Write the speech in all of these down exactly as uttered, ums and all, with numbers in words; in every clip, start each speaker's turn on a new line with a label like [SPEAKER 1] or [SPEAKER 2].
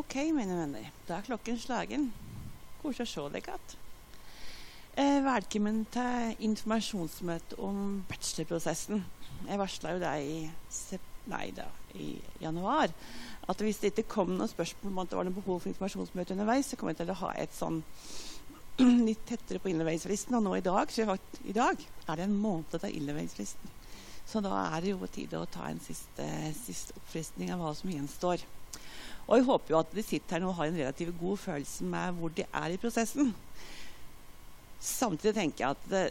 [SPEAKER 1] Ok, mine venner, da er klokken slagen. Koselig å se deg igjen. Eh, velkommen til informasjonsmøte om bachelorprosessen. Jeg varslet jo deg i, sep- nei da, i januar at hvis det ikke kom noen spørsmål om at det var noe behov for informasjonsmøte underveis, så kommer jeg til å ha et sånn litt tettere på innleveringsfristen. Og nå i dag, så jeg, i dag er det en måned til innleveringsfristen. Så da er det jo tid å ta en siste, siste oppfristning av hva som gjenstår. Og jeg håper jo at de sitter her nå og har en relativt god følelse med hvor de er i prosessen. Samtidig tenker jeg at det,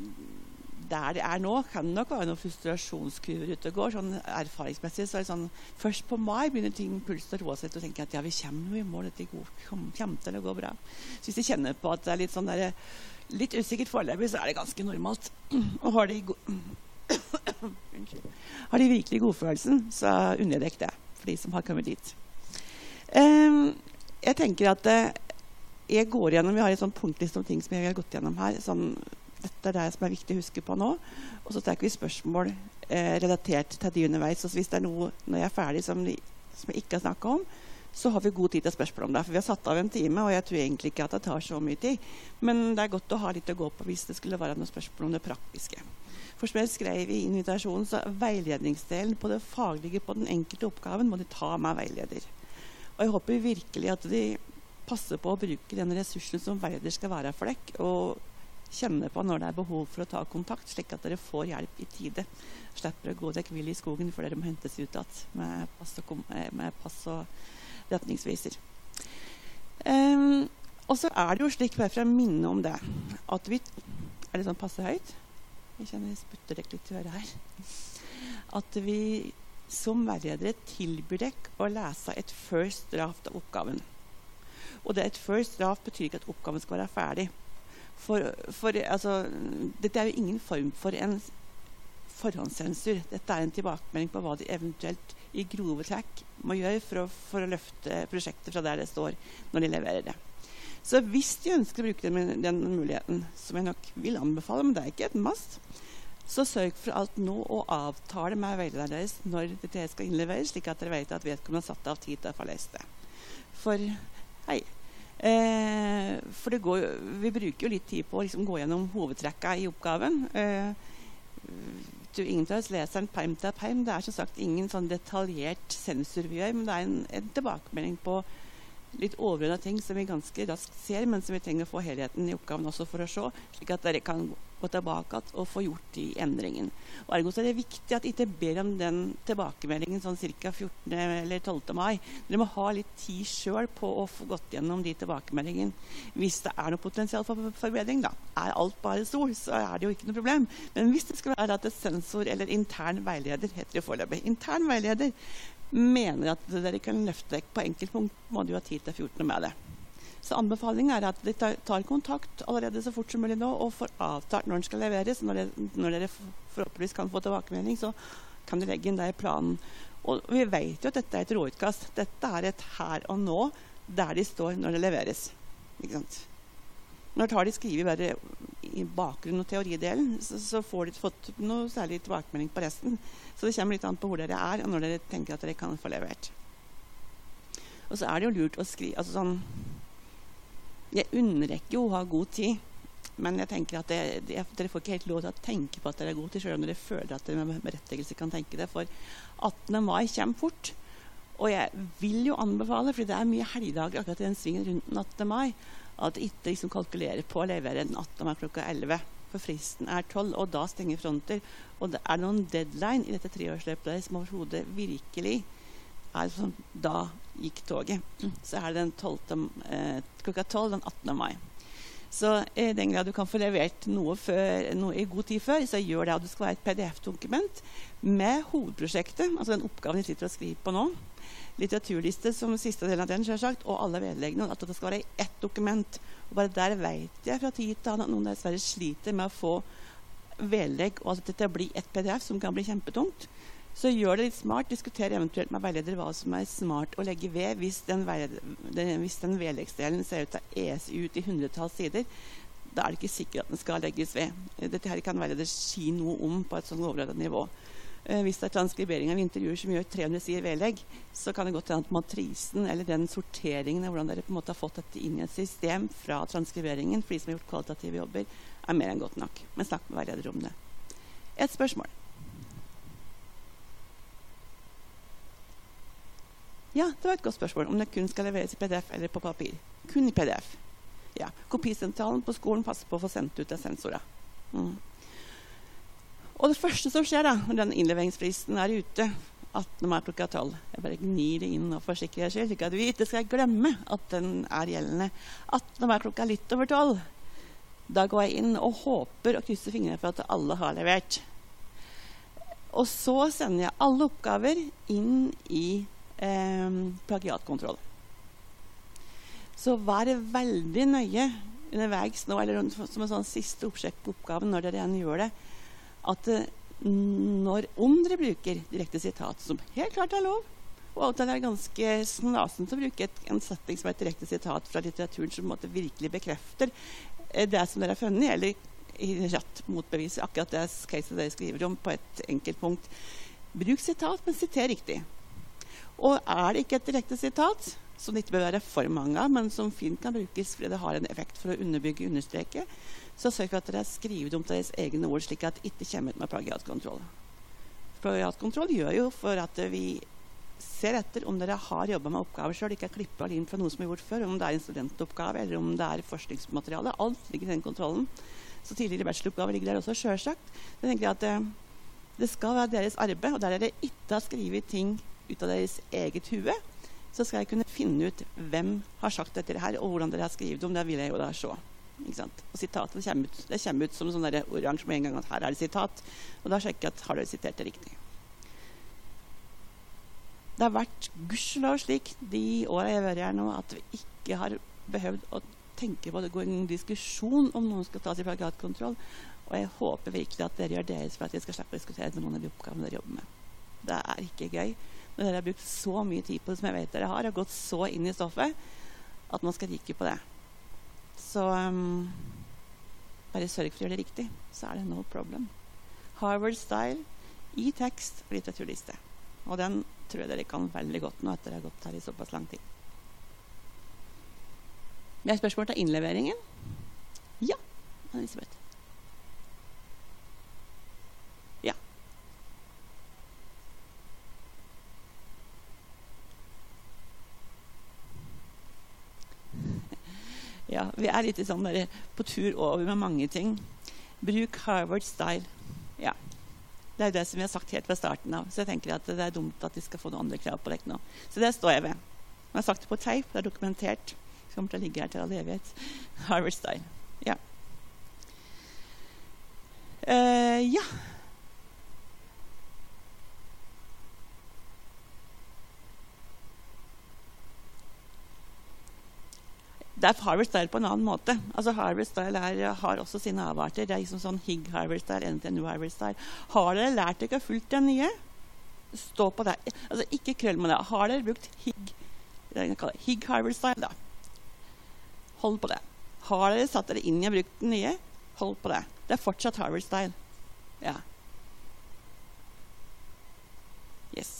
[SPEAKER 1] der det er nå, kan det nok være noen frustrasjonskurver ute og går. Sånn erfaringsmessig så er det sånn, først på mai begynner ting pulsen å roe seg og tenker at ja, vi kommer i mål, dette kommer til å gå bra. Så hvis de kjenner på at det er litt sånn der, litt usikkert foreløpig, så er det ganske normalt. Og har de, go- har de virkelig godfølelsen, så unner jeg det for de som har kommet dit. Um, jeg tenker at uh, jeg går gjennom, vi har en sånn punktliste om ting som jeg har gått gjennom her, sånn, dette er det som er viktig å huske på nå, og så tenker vi spørsmål eh, relatert til de underveis, og så hvis det er noe når jeg er ferdig som, de, som jeg ikke har snakket om, så har vi god tid til spørsmål om det, for vi har satt av en time, og jeg tror egentlig ikke at det tar så mye tid, men det er godt å ha litt å gå på hvis det skulle være noen spørsmål om det praktiske. For som jeg skrev i invitasjonen, så veiledningsdelen på det faglige på den enkelte oppgaven må de ta med veileder. Og jeg håper virkelig at de passer på å bruke den ressursen som veileder skal være for deg, og kjenne på når det er behov for å ta kontakt, slik at dere får hjelp i tide. Slipper å gå dere vill i skogen, for dere må hentes ut med pass og, med pass og retningsviser. Um, og så er det jo slik, bare for å minne om det, at vi, er det sånn passe høyt? Jeg kjenner jeg sputter dere litt i øret her. At vi som veiledere tilbyr dere å lese et first draft av oppgaven. Og det et first draft betyr ikke at oppgaven skal være ferdig. For, for altså, dette er jo ingen form for en forhåndssensur. Dette er en tilbakemelding på hva de eventuelt i grove trekk må gjøre for å, for å løfte prosjektet fra der det står når de leverer det. Så hvis de ønsker å bruke den, den muligheten, som jeg nok vil anbefale, men det er ikke et must, så sørg for alt nå å avtale med veilederen deres når dette skal innleveres, slik at dere vet at vedkommende har satt av tid til å få lest det. For, hei, eh, for det går, vi bruker jo litt tid på å liksom gå gjennom hovedtrekka i oppgaven. Eh, du, ingen av oss leser en perm til perm. Det er som sagt ingen sånn detaljert sensur vi gjør, men det er en, en tilbakemelding på litt overordnede ting som vi ganske raskt ser, men som vi trenger å få helheten i oppgaven også for å se, slik at dere kan gå tilbake og få gjort de endringen. Og ergo så er det viktig at ikke ber om den tilbakemeldingen sånn cirka fjortende eller tolvte mai. Dere må ha litt tid selv på å få gått gjennom de tilbakemeldingen. Hvis det er noe potensial for forbedring, da er alt bare sol, så er det jo ikke noe problem. Men hvis det skal være at det sensor eller intern veileder, heter det foreløpig, intern veileder, mener at dere kan løfte deg på enkeltpunkt, må du ha tid til fjortende med det. Så anbefalingen er at dere tar kontakt allerede så fort som mulig nå, og får avtalt når den skal leveres. Når dere, når dere forhåpentligvis kan få tilbakemelding, så kan dere legge inn det i planen. Og vi vet jo at dette er et råutkast. Dette er et her og nå, der de står når det leveres. Ikke sant? Når tar de skriver bare i bakgrunn og teoridelen, så, så får de fått noe særlig tilbakemelding på resten. Så det kommer litt an på hvor dere er, og når dere tenker at dere kan få levert. Og så er det jo lurt å skrive, altså sånn, jeg underrekker jo å ha god tid, men jeg tenker at det, det, dere får ikke helt lov til å tenke på at dere er god tid, selv om dere føler at dere med berettigelse kan tenke det, for attende mai kommer fort. Og jeg vil jo anbefale, fordi det er mye helgdager akkurat i den svingen rundt den attende mai, at ikke liksom kalkulerer på å levere den attende mai klokka elleve, for fristen er tolv, og da stenger fronter. Og det er noen deadline i dette treårsløpet der som overhodet virkelig er sånn, da gikk toget. Så er det den tolvte, eh, klokka tolv den attende mai. Så i den grad du kan få levert noe, før, noe i god tid før, så gjør det at det skal være et P D F-dokument med hovedprosjektet, altså den oppgaven jeg sitter og skriver på nå, litteraturliste som siste del av den, selvsagt, og alle vedleggene, at det skal være i ett dokument. Og bare der vet jeg fra tid til annen at noen dessverre sliter med å få vedlegg, og at dette blir et P D F som kan bli kjempetungt. Så gjør det litt smart, diskuter eventuelt med veileder hva som er smart å legge ved hvis den, den, hvis den vedleggsdelen ser ut til å es ut i hundretalls sider. Da er det ikke sikkert at den skal legges ved. Dette her kan veileder si noe om på et sånn overordnet nivå. Eh, hvis det er transkribering av intervjuer som gjør tre hundre sider vedlegg, så kan det godt hende at matrisen eller den sorteringen av hvordan dere på en måte har fått dette inn i et system fra transkriberingen for de som har gjort kvalitative jobber, er mer enn godt nok. Men snakk med veileder om det. Et spørsmål. Ja, det var et godt spørsmål om det kun skal leveres i P D F eller på papir. Kun i P D F. Ja, kopisentralen på skolen passer på å få sendt ut til sensorer. Mm. Og det første som skjer da, når den innleveringsfristen er ute, attende mai klokka tolv, jeg bare gnir det inn og forsikrer jeg selv, slik at vi ikke skal glemme at den er gjeldende. attende mai klokka litt over tolv. Da går jeg inn og håper og krysser fingrene for at alle har levert. Og så sender jeg alle oppgaver inn i eh, plagiatkontroll. Så vær veldig nøye underveis nå, eller som en sånn siste oppsjekk på oppgaven når dere igjen gjør det, at når, om dere bruker direkte sitat, som helt klart er lov, og at det er ganske snasen til å bruke et, en setting som er et direkte sitat fra litteraturen som på en måte virkelig bekrefter det som dere har funnet, eller i rett motbeviser akkurat det caset dere skriver om på et enkelt punkt. Bruk sitat, men siter riktig. Og er det ikke et direkte sitat, som det ikke bør være for mange av, men som fint kan brukes fordi det har en effekt for å underbygge understreke, så sørg for at dere skriver om deres egne ord slik at det ikke kommer ut med plagiatkontroll. Plagiatkontroll gjør jo for at vi ser etter om dere har jobbet med oppgaver selv, ikke klippet inn fra noe som er gjort før, om det er en studentoppgave eller om det er forskningsmateriale. Alt ligger i den kontrollen. Så tidligere bacheloroppgaver ligger der også selvsagt. Jeg tenker at det, det skal være deres arbeid, og der dere ikke har skrivet ting ut av deres eget hue, så skal jeg kunne finne ut hvem har sagt dette her, og hvordan dere har skrivet om det, vil jeg jo da se. Ikke sant? Og sitatet det kommer, ut, det kommer ut som sånn der oransje med en gang at her er det sitat, og da sjekker jeg at har dere sitert det riktig. Det har vært gudskjelov slik de årene jeg har vært her nå, at vi ikke har behøvd å tenke på at det går en diskusjon om noen skal tas i plagiatkontroll, og jeg håper virkelig at dere gjør deres for at jeg skal slippe å diskutere med noen av de oppgavene dere jobber med. Det er ikke gøy når dere har brukt så mye tid på det som jeg vet dere har, og gått så inn i stoffet at man skal rike på det. Så um, bare sørg for å gjøre det riktig, så er det no problem. Harvard Style i tekst og litteraturliste. Og den tror jeg dere kan veldig godt nå etter å ha gått her i såpass lang tid. Det er spørsmål til innleveringen. Ja, Elisabeth. Ja. Ja, vi er litt sånn der, på tur over med mange ting. Bruk Harvard Style. Ja, det er det som vi har sagt helt fra starten av. Så jeg tenker at det er dumt at de skal få noen andre krav på dere nå. Så det står jeg ved. Jeg har sagt det på teip, det er dokumentert. Det kommer til å ligge her til all evighet. Harvard Style. Ja. Uh, ja. Det er Harvard Style på en annen måte. Altså Harvard Style er, har også sine avarter. Det er liksom sånn Higg Harvard Style, N T N U Harvard Style. Har dere lært dere fullt den nye? Stå på det. Altså ikke krøll med det. Har dere brukt Higg, Higg Harvard Style da? Hold på det. Har dere satt dere inn i og brukt den nye? Hold på det. Det er fortsatt Harvard Style. Ja. Yes.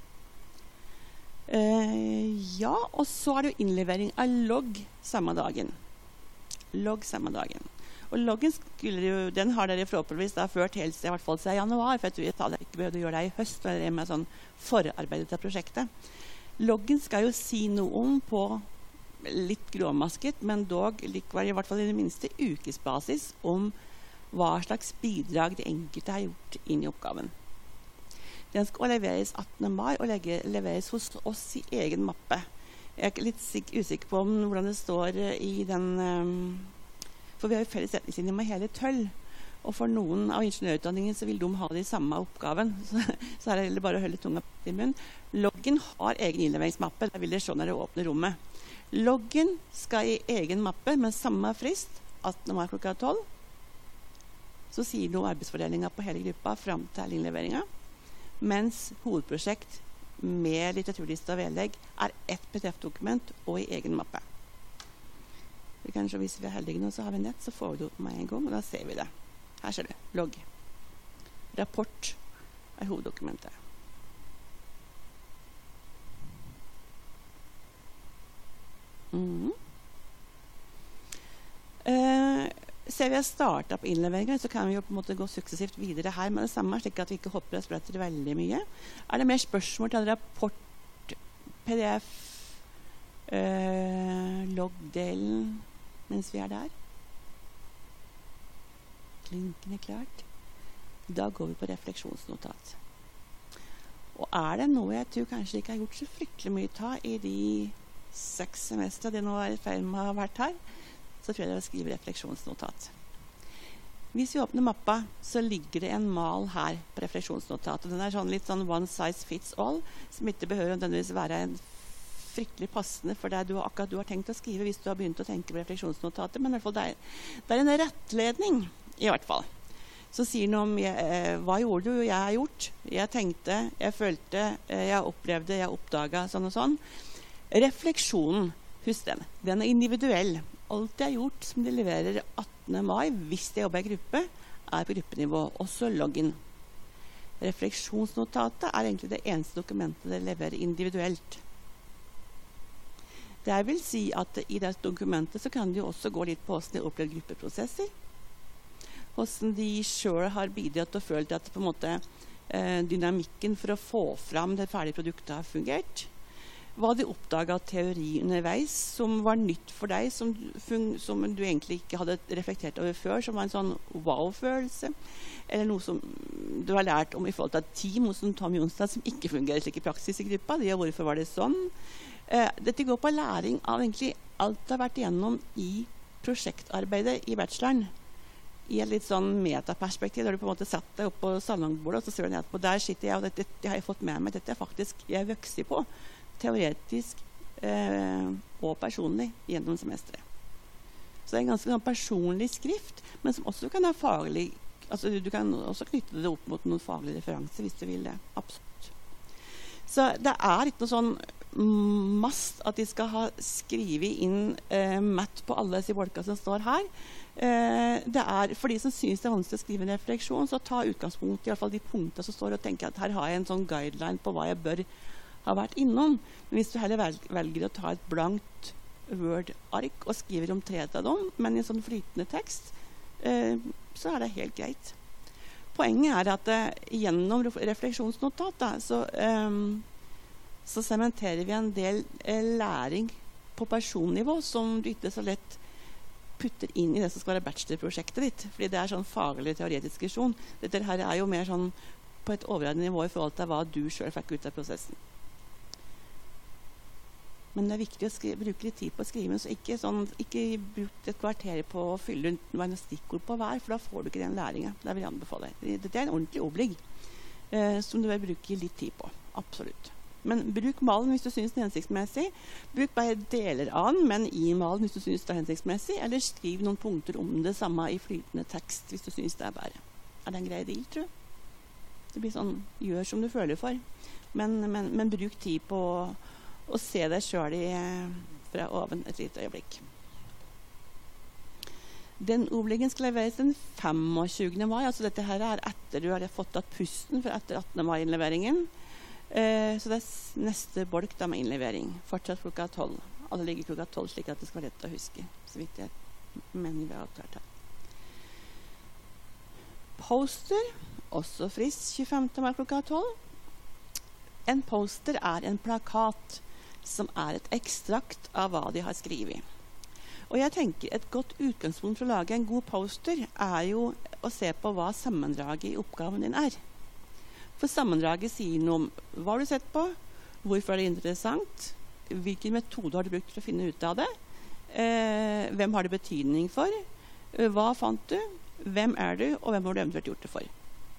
[SPEAKER 1] Uh, ja, og så er det jo innlevering av logg samme dagen. Logg samme dagen. Og loggen skulle jo, den har dere forhåpentligvis da ført helt til i hvert fall til januar, for jeg tror jeg hadde ikke behøvd å gjøre det i høst, for det er med sånn forarbeidet til prosjektet. Loggen skal jo si noe om på litt gråmasket, men dog likevel i hvert fall i det minste ukesbasis om hva slags bidrag de enkelte har gjort inn i oppgaven. Den skal leveres attende mai og legge, leveres hos oss i egen mappe. Jeg er litt sik- usikker på om, hvordan det står i den, um, for vi har jo felles retningslinjer med hele tøll, og for noen av ingeniørutdanningen så vil de ha de samme oppgaven, så, så er det bare å holde tunga i munnen. Loggen har egen innleveringsmappe, det vil dere se når dere åpner rommet. Loggen skal i egen mappe med samme frist, attende mai klokka tolv, så sier noe arbeidsfordelingen på hele gruppa frem til innleveringen, mens hovedprosjekt med litteraturliste og vedlegg er ett P D F-dokument og i egen mappe. Vi kan se, hvis vi er heldige nå, så har vi nett, så får vi det opp med en gang, og da ser vi det. Her ser du, logg. Rapport er hoveddokumentet. Mm. Uh, ser vi har startet på innleveringen, så kan vi jo på en måte gå suksessivt videre her med det samme, slik at vi ikke hopper og spretter veldig mye. Er det mer spørsmål til rapport, P D F, uh, logdelen, mens vi er der? Linken er klart. Da går vi på refleksjonsnotat. Og er det noe jeg tror kanskje ikke har gjort så fryktelig mye ta i de seks semester det nå er i feil med å ha vært her, så tror jeg det er å skrive refleksjonsnotat. Hvis vi åpner mappa, så ligger det en mal her på refleksjonsnotat. Og den er sånn litt sånn one size fits all, som ikke behøver nødvendigvis være en fryktelig passende for det du, akkurat du har tenkt å skrive hvis du har begynt å tenke på refleksjonsnotatet, men i hvert fall det er, det er en rettledning, i hvert fall. Så sier noe om jeg, eh, hva gjorde du, jeg har gjort, jeg tenkte, jeg følte, eh, jeg opplevde, jeg oppdaget, sånn og sånn. Refleksjonen, husk den, den er individuell. Alt jeg har gjort som de leverer attende mai, hvis jeg jobber i gruppe, er på gruppenivå, også loggen. Refleksjonsnotatet er egentlig det eneste dokumentet de leverer individuelt. Det vil si at i det dokumentet så kan de også gå litt på hvordan de opplever gruppeprosesser, hvordan de selv har bidratt og følt at på en måte eh, dynamikken for å få fram det ferdige produktet har fungert. Hva de oppdaget av teori underveis som var nytt for deg, som, som du egentlig ikke hadde reflektert over før, som var en sånn wow-følelse, eller noe som du har lært om i forhold til team, hos Tom Jonstad, som ikke fungerer slik i praksis i gruppa. Det, og hvorfor var det sånn? Eh, dette går på læring av egentlig alt det har vært igjennom i prosjektarbeidet i bacheloren, i et litt sånn metaperspektiv, der du på en måte satt deg opp på salongbordet, og så ser du ned på, der sitter jeg, og dette, dette har jeg fått med meg, dette er faktisk jeg vokser på, teoretisk eh, og personlig gjennom semesteret. Så det er en ganske sånn personlig skrift, men som også kan ha faglig, altså du kan også knytte det opp mot noen faglige referanser hvis du vil det, absolutt. Så det er ikke noe sånn mast at de skal ha skrivet inn eh, matt på alle disse bolka som står her. Eh, det er, for de som synes det er vanskelig å skrive en refleksjon, så ta utgangspunkt i hvert fall de punktene som står og tenker at her har jeg en sånn guideline på hva jeg bør har vært innom. Men hvis du heller velger å ta et blankt Word-ark og skriver om tre av dem, men i en sånn flytende tekst, eh, så er det helt greit. Poenget er at eh, gjennom refleksjonsnotat da, så, eh, så sementerer vi en del eh, læring på personnivå som du ikke så lett putter inn i det som skal være bachelorprosjektet ditt, fordi det er sånn faglig teoretisk diskusjon. Dette her er jo mer sånn på et overordnet nivå i forhold til hva du selv fikk ut av prosessen. Men det er viktig å skrive, bruke litt tid på å skrive, så ikke, sånn, ikke bruk et kvarter på å fylle noen stikkord på hver, for da får du ikke den læringen. Det vil jeg anbefale. Dette er en ordentlig oblig, eh, som du vil bruke litt tid på. Absolutt. Men bruk malen hvis du synes det er hensiktsmessig. Bruk bare deler av den, men i malen hvis du synes det er hensiktsmessig, eller skriv noen punkter om det samme i flytende tekst hvis du synes det er bedre. Er det en grei deal, tror jeg? Det blir sånn, gjør som du føler for. Men, men, men bruk tid på å se deg selv i, fra oven et lite øyeblikk. Den obligen skal leveres den femogtjugende mai, altså dette her er etter du har fått tatt pusten for etter attende mai-innleveringen. Eh, så det er neste bolk da med innlevering. Fortsatt klokka tolv. Alle ligger klokka tolv slik at det skal være lett å huske. Så vidt jeg mener vi har avklart her. Poster, også frist tjuefemte mai klokka tolv. En poster er en plakat som er et ekstrakt av hva de har skrivet. Og jeg tenker et godt utgangspunkt for å lage en god poster er jo å se på hva sammendraget i oppgaven din er. For sammendraget sier noe om hva har du sett på, hvorfor er det interessant, hvilken metode har du brukt for å finne ut av det, eh, hvem har det betydning for, hva fant du, hvem er du, og hvem har du eventuelt gjort det for.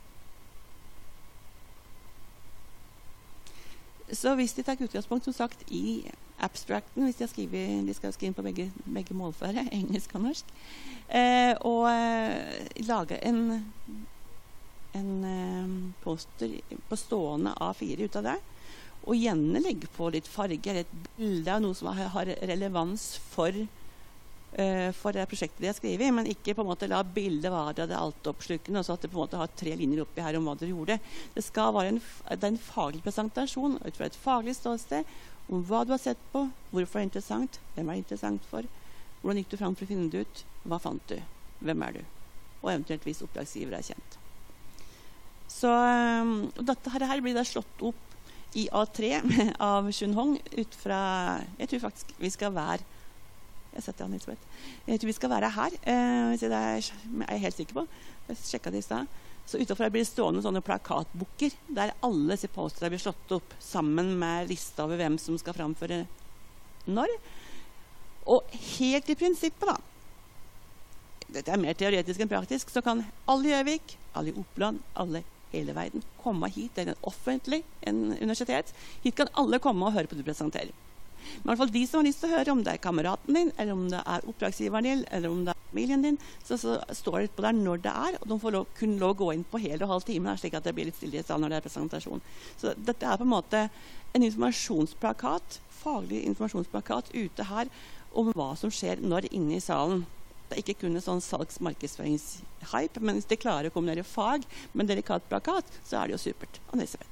[SPEAKER 1] Så hvis de tar utgangspunkt, som sagt, i abstracten, hvis de, har skrivet, de skal skrive på begge, begge målføre, engelsk og norsk, eh, og eh, lage en en eh, poster på stående A fire ut av det, og gjerne legge på litt farge eller et bilde av noe som har relevans for uh, for det prosjektet de har skrevet, men ikke på en måte la bildet være det altoppslukende, så at det på en måte har tre linjer oppi her om hva dere gjorde. Det skal være en, det er en faglig presentasjon ut fra et faglig ståsted om hva du har sett på, hvorfor det er interessant, hvem er det interessant for, hvordan gikk du fram for å finne det ut, hva fant du, hvem er du, og eventuelt hvis oppdragsgiver er kjent. Så um, dette her, her blir da slått opp i A tre av Chun Hong ut fra, jeg tror faktisk vi skal være, jeg setter han litt svett, jeg tror vi skal være her, uh, så det er, er jeg helt sikker på, jeg sjekket det i sted. Så utenfor her blir det stående sånne plakatboker, der alle disse posterne blir slått opp sammen med lista over hvem som skal framføre når. Og helt i prinsippet da, dette er mer teoretisk enn praktisk, så kan alle i Gjøvik, alle i Oppland, alle hele verden komme hit. Det er en offentlig en universitet. Hit kan alle komme og høre på det du presenterer. Men i hvert fall de som har lyst til å høre, om det er kameraten din, eller om det er oppdragsgiveren din, eller om det er familien din, så, så står det på der når det er, og de får lov, kun lov å gå inn på hele og halv time, slik at det blir litt stille når det er presentasjon. Så dette er på en måte en informasjonsplakat, faglig informasjonsplakat ute her, om hva som skjer når inne i salen. Det er ikke kun en sånn salgs-markedsføringshype, men hvis de klarer å kombinere fag med en delikat plakat, så er det jo supert. Og Elisabeth.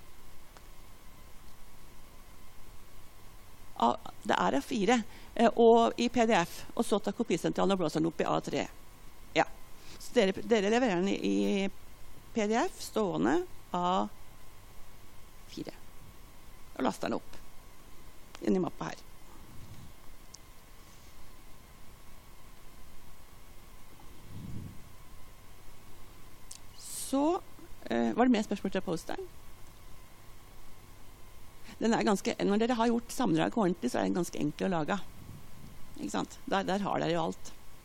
[SPEAKER 1] Det er A fire, og i P D F, og så tar kopisentralen og blåser den opp i A tre. Ja. Så dere, dere leverer den i P D F, stående A fire. Og laster den opp inn i mappa her. Så uh, var det mer spørsmål til posteren. Den er ganske, når dere har gjort sammendrag ordentlig, så er den ganske enkel å lage. Ikke sant? Der, der har dere jo alt.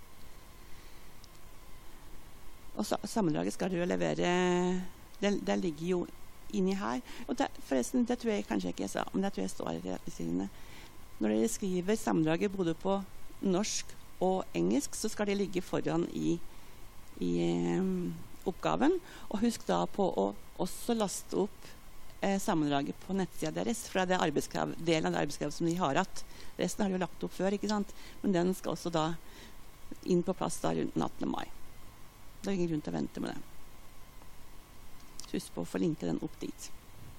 [SPEAKER 1] Og så, sammendraget skal dere levere, det, det ligger jo inni her. Og det, forresten, det tror jeg kanskje ikke jeg sa, men det tror jeg står i retningslinjene. Når dere skriver sammendraget både på norsk og engelsk, så skal det ligge foran i, i um, oppgaven. Og husk da på å også laste opp eh, sammendraget på nettsida deres, fra det arbeidskrav, delen av det arbeidskrav som de har hatt. Resten har de jo lagt opp før, ikke sant? Men den skal også da inn på plass da rundt den attende mai. Det er ingen grunn til å vente med det. Husk på å få linke den opp dit.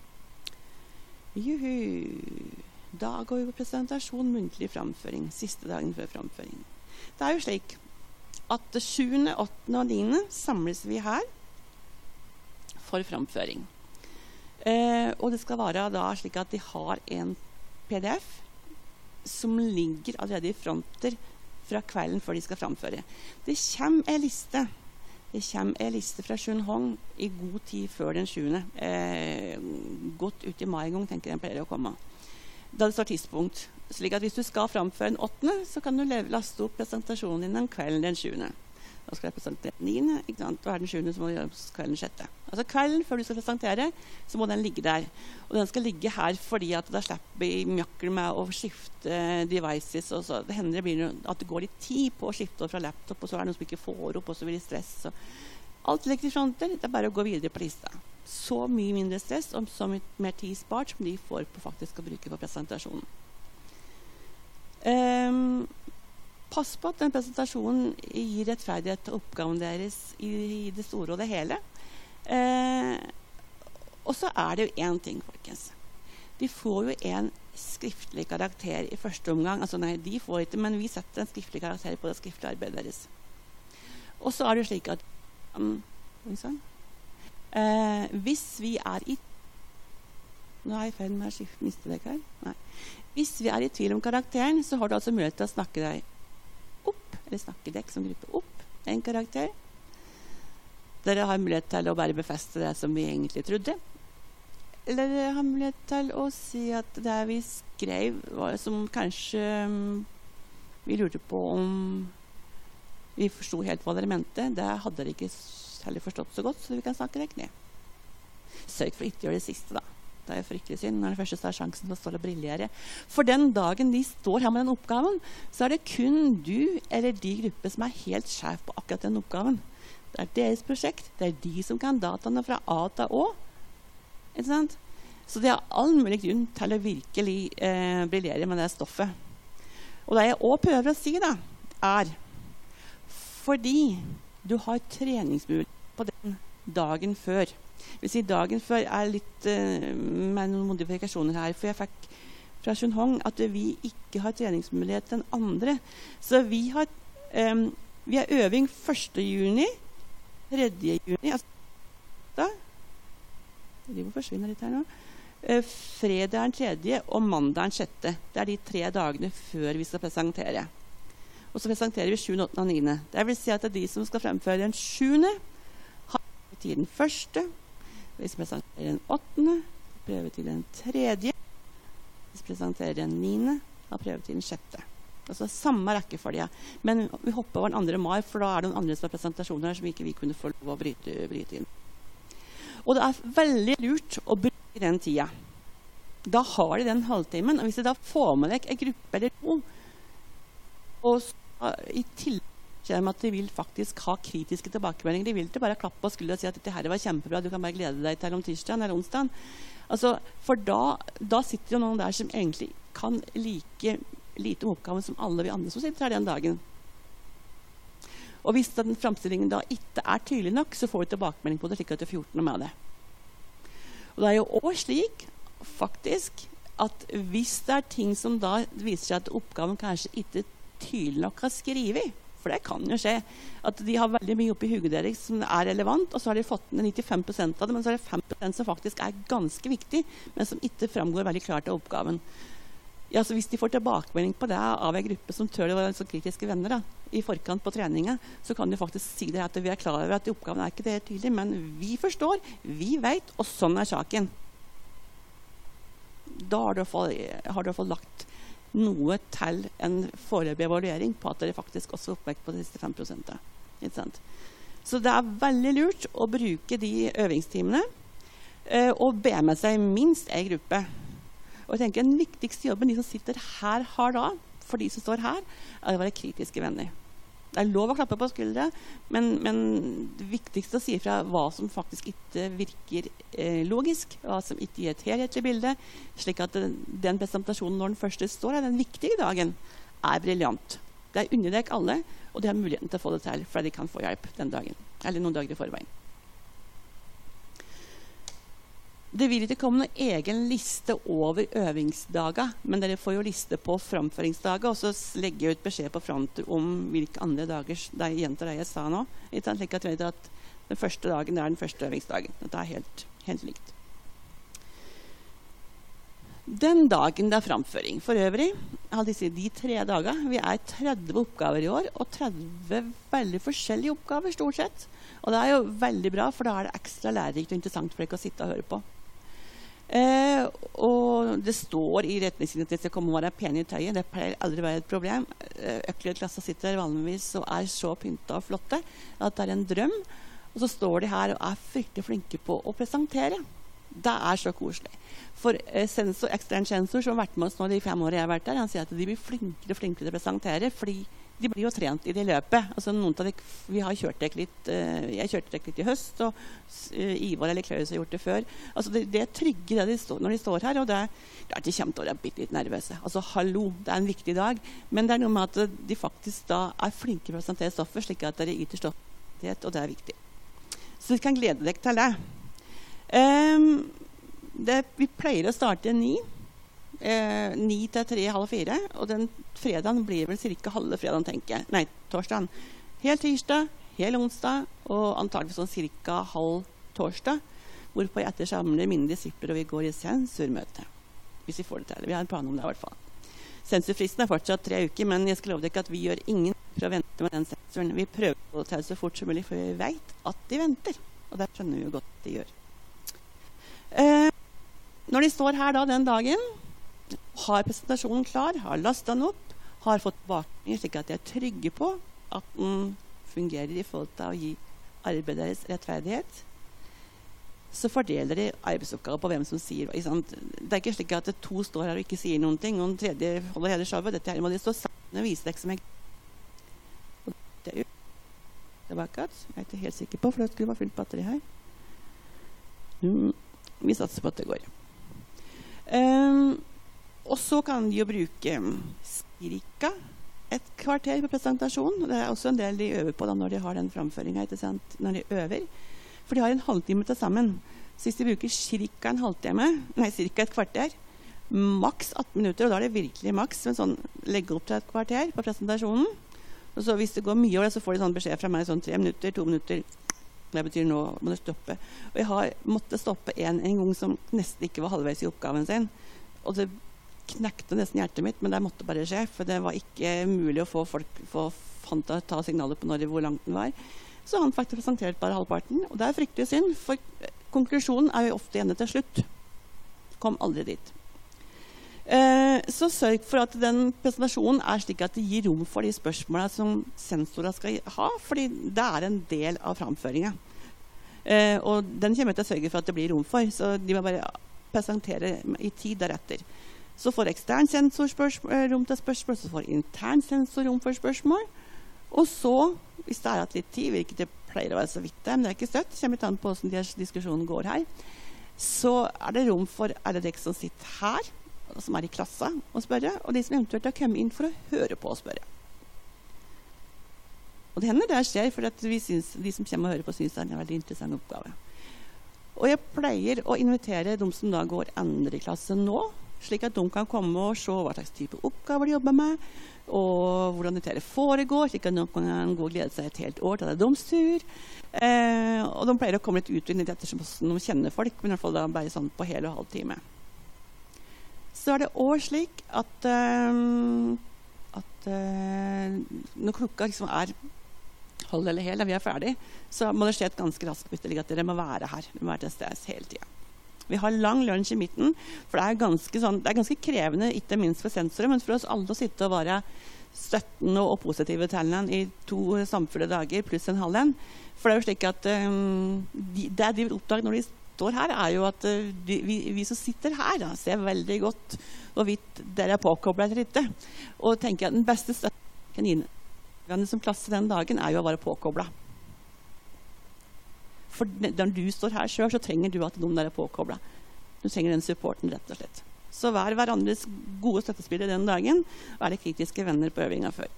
[SPEAKER 1] Juhu! Da går vi på presentasjon, muntlig framføring, siste dagen før framføring. Det er jo slik at sjuende, åttende og niende samles vi her for framføring. Eh, og det skal være da slik at de har en P D F som ligger allerede i fronter fra kvelden før de skal framføre. Det kommer en liste. Det kommer en liste fra Chun Hong i god tid før den sjuende. Eh, godt ut i mai gang, tenker jeg pleier å komme. Da det står tidspunkt. Slik at hvis du skal framføre den åttende, så kan du laste opp presentasjonen din den kvelden den sjuende. Da skal jeg presentere den niende, ikke sant? Da er den sjuende, så må du gjøre kvelden den sjette. Altså kvelden før du skal presentere, så må den ligge der. Og den skal ligge her fordi at da slipper vi mjakkel med å skifte devices, og så det hender det blir at det går litt tid på å skifte fra laptop, og så er det noen som ikke får opp, og så blir det stress. Så alt ligger i fronter, det er bare å gå videre på lista. Så mye mindre stress, og så mye mer tid spart som de får på faktisk å bruke på presentasjonen. Um, pass på at den presentasjonen gir rettferdighet til oppgaven deres i, i det store og det hele. Uh, og så er det jo en ting, folkens. De får jo en skriftlig karakter i første omgang. Altså nei, de får ikke, men vi setter en skriftlig karakter på det skriftlige arbeidet deres. Og så er det slik at um, sånn. Uh, hvis vi er i Nå er jeg i ferd med å skifte miste deg her. Nei. Hvis vi er i tvil om karakteren, så har du altså mulighet til å snakke deg opp, eller snakke deg som gruppe opp en karakter. Dere har mulighet til å bare befeste det som vi egentlig trodde. Eller dere har mulighet til å si at det vi skrev var som kanskje um, vi lurte på om vi forstod helt hva dere mente. Det hadde dere ikke heller forstått så godt, så vi kan snakke deg ned. Sørg for å ikke gjøre det siste, da. Det er jo fryktelig synd når det første er sjansen til å stå og briljere. For den dagen de står her med den oppgaven, så er det kun du eller de grupper som er helt skjev på akkurat den oppgaven. Det er deres prosjekt. Det er de som kan dataene fra A til Å. Ikke sant? Så det er all mulig grunn til å virkelig eh, briljere med det stoffet. Og det jeg også prøver å si da, er fordi du har treningsmulighet på den dagen før. Vil si dagen før er litt uh, med noen modifikasjoner her, for jeg fikk fra Chun-Hong at vi ikke har treningsmulighet den andre. Så vi har, um, vi har øving første juni, tredje juni, altså da, det forsvinner litt her nå, uh, fredag den tredje og mandag den sjette. Det er de tre dagene før vi skal presentere. Og så presenterer vi sjuende, åttende og niende. Det vil si at det er de som skal fremføre den sjuende, har prøvetid den første, hvis vi presenterer den åttende, prøvetid den tredje, hvis vi presenterer den niende, har prøvetid den sjette. Altså samme rekkefølge. Men vi hopper over den andre mai, for da er det noen andre som har presentasjoner som ikke vi kunne få lov å bryte, bryte inn. Og det er veldig lurt å bruke den tida. Da har de den halvtimen, og hvis de da får med deg en gruppe eller to, og så, i tillegg kommer at de vil faktisk ha kritiske tilbakemeldinger. De vil ikke bare klappe på skulderen og si at dette her var kjempebra, du kan bare glede deg til om tirsdagen eller onsdagen. Altså, for da, da sitter jo noen der som egentlig kan like lite om oppgaven som alle vi andre som sitter her den dagen. Og hvis den fremstillingen da ikke er tydelig nok, så får du tilbakemelding på det slik at du får gjort noe med det. Og det er jo også slik, faktisk, at hvis det er ting som da viser seg at oppgaven kanskje ikke tydelig nok har skrivet, for det kan jo skje, at de har veldig mye oppi hodet deres som er relevant, og så har de fått ned nittifem prosent av det, men så er det fem prosent som faktisk er ganske viktig, men som ikke fremgår veldig klart av oppgaven. Ja, så hvis de får tilbakemelding på det av en gruppe som tør å være så kritiske venner da, i forkant på treningen, så kan de faktisk si det at vi er klar over at oppgaven er ikke det tydelig, men vi forstår, vi vet, og sånn er saken. Da har du fått lagt noe til en foreløpig evaluering på at dere faktisk også er oppvekt på de siste fem prosent. Ikke sant? Så det er veldig lurt å bruke de øvingstimene eh, og be med seg minst en gruppe. Og jeg tenker den viktigste jobben de som sitter her har da, for de som står her, er å være kritiske venner. Det er lov å klappe på skuldre, men, men det viktigste å si fra hva som faktisk ikke virker eh, logisk, hva som ikke gir et helhetlig bilde, slik at den, den presentasjonen når den første står her, den viktige dagen, er briljant. Det er under deg alle, og de har muligheten til å få det til, for de kan få hjelp den dagen, eller noen dager i forveien. Det vil ikke komme noen egen liste over øvingsdager, men dere får jo liste på framføringsdager, og så legger jeg ut beskjed på fronter om hvilke andre dager de gjentar det jeg sa nå. Slik at jeg vet at den første dagen er den første øvingsdagen. Dette er helt, helt likt. Den dagen det er framføring. For øvrig, altså de tre dager, vi er tretti oppgaver i år, og tretti veldig forskjellige oppgaver stort sett. Og det er jo veldig bra, for da er det ekstra lærerikt og interessant for dere å sitte og høre på. Eh, og det står i retningslinjen at det skal komme å være pen i tøyet. Det pleier aldri å være et problem. Øklige klasser sitter vanligvis og er så pynta og flotte at det er en drøm. Og så står de her og er fryktelig flinke på å presentere. Det er så koselig. For eh, sensor, ekstern sensor som har vært med oss nå de fem årene jeg har vært der, han sier at de blir flinkere og flinkere til å presentere, fordi de blir jo trent i det løpet. Altså, noen av de, vi har kjørt det litt, uh, jeg kjørte det litt i høst, og uh, Ivar eller Klaus har gjort det før. Altså, det, det er trygge det de står, når de står her, og det er, det er ikke kjent å være bitte litt nervøse. Altså, hallo, det er en viktig dag, men det er noe med at de faktisk da er flinke til å presentere stoffet, slik at dere yter stoffet, og det er viktig. Så vi kan glede dere til det. Um, det vi pleier å starte ni, Eh, ni til tre, halv fire, og den fredagen blir vel cirka halve fredagen, tenker jeg. Nei, torsdagen. Helt tirsdag, hel onsdag, og antageligvis sånn cirka halv torsdag, hvorpå jeg etter samler mine disipler, og vi går i sensurmøte. Hvis vi får det til. Vi har en plan om det i hvert fall. Sensurfristen er fortsatt tre uker, men jeg skal love dere at vi gjør ingen for å vente med den sensuren. Vi prøver å få det til så fort som mulig, for vi vet at de venter. Og det skjønner vi jo godt at de gjør. Eh, når de står her da den dagen, har presentasjonen klar, har lastet den opp, har fått tilbakemeldinger slik at de er trygge på at den fungerer i forhold til å gi arbeidet deres rettferdighet, så fordeler de arbeidsoppgaver på hvem som sier. Det er ikke slik at to står her og ikke sier noen ting, og den tredje holder hele showet. Dette her må de stå sammen og vise deg som jeg. Det er jo tilbake, jeg er ikke helt sikker på, for det skulle være fullt batteri her. Mm, vi satser på at det går. Um, Og så kan de jo bruke cirka et kvarter på presentasjonen. Det er også en del de øver på da, når de har den framføringen, ikke sant? Når de øver. For de har en halvtime til sammen. Så hvis de bruker cirka en halvtime, nei, cirka et kvarter, maks atten minutter, og da er det virkelig maks, men sånn, legge opp til et kvarter på presentasjonen. Og så hvis det går mye over det, så får de sånn beskjed fra meg, sånn tre minutter, to minutter. Det betyr nå må du stoppe. Og jeg har måttet stoppe en, en gang som nesten ikke var halvveis i oppgaven sin. Og det knekte nesten hjertet mitt, men det måtte bare skje, for det var ikke mulig å få folk få han til å ta signaler på når, hvor langt den var. Så han faktisk presentert bare halvparten, og det er fryktelig synd, for konklusjonen er jo ofte ene til slutt. Kom aldri dit. Eh, så sørg for at den presentasjonen er slik at det gir rom for de spørsmålene som sensorer skal ha, fordi det er en del av framføringen. Eh, og den kommer jeg til å sørge for at det blir rom for, så de må bare presentere i tid deretter. Så får ekstern sensor rom til spørsmål, så får intern sensor rom for spørsmål, og så, hvis det er hatt litt tid, hvilket det pleier å være så vidt det, men det er ikke støtt, kommer jeg an på hvordan diskusjonen går her, så er det rom for alle dere som sitter her, som er i klassa, og spørre, og de som eventuelt har kommet inn for å høre på og spørre. Og det hender det skjer, for at vi synes, de som kommer og hører på synes det er en veldig interessant oppgave. Og jeg pleier å invitere de som da går andre klasse nå, slik at de kan komme og se hva slags type oppgaver de jobber med, og hvordan det foregår, slik at de kan gå og glede seg et helt år til det er deres tur. Eh, og de pleier å komme litt ut ettersom de kjenner folk, men i hvert fall da bare sånn på hele og halv time. Så er det også slik at, uh, at uh, når klokka liksom er halv eller hel, og vi er ferdig, så må det skje et ganske raskt bytte, at dere må være her, dere må være til stede hele tiden. Vi har lang lunsj i midten, for det er ganske, sånn, det er ganske krevende, ikke minst for sensorer, men for oss alle å sitte og være støttende og positive til den i to samfulle dager, pluss en halv en. For det er jo slik at um, de, det de vil oppdage når de står her, er jo at uh, de, vi, vi som sitter her da, ser veldig godt hvorvidt dere er påkoblet eller ikke. Og tenker at den beste støtten som klasse den dagen er jo å være påkoblet. For når du står her selv, så trenger du at noen der er påkoblet. Du trenger den supporten, rett og slett. Så vær hverandres gode støttespillere den dagen, og er det kritiske venner på øvinga før.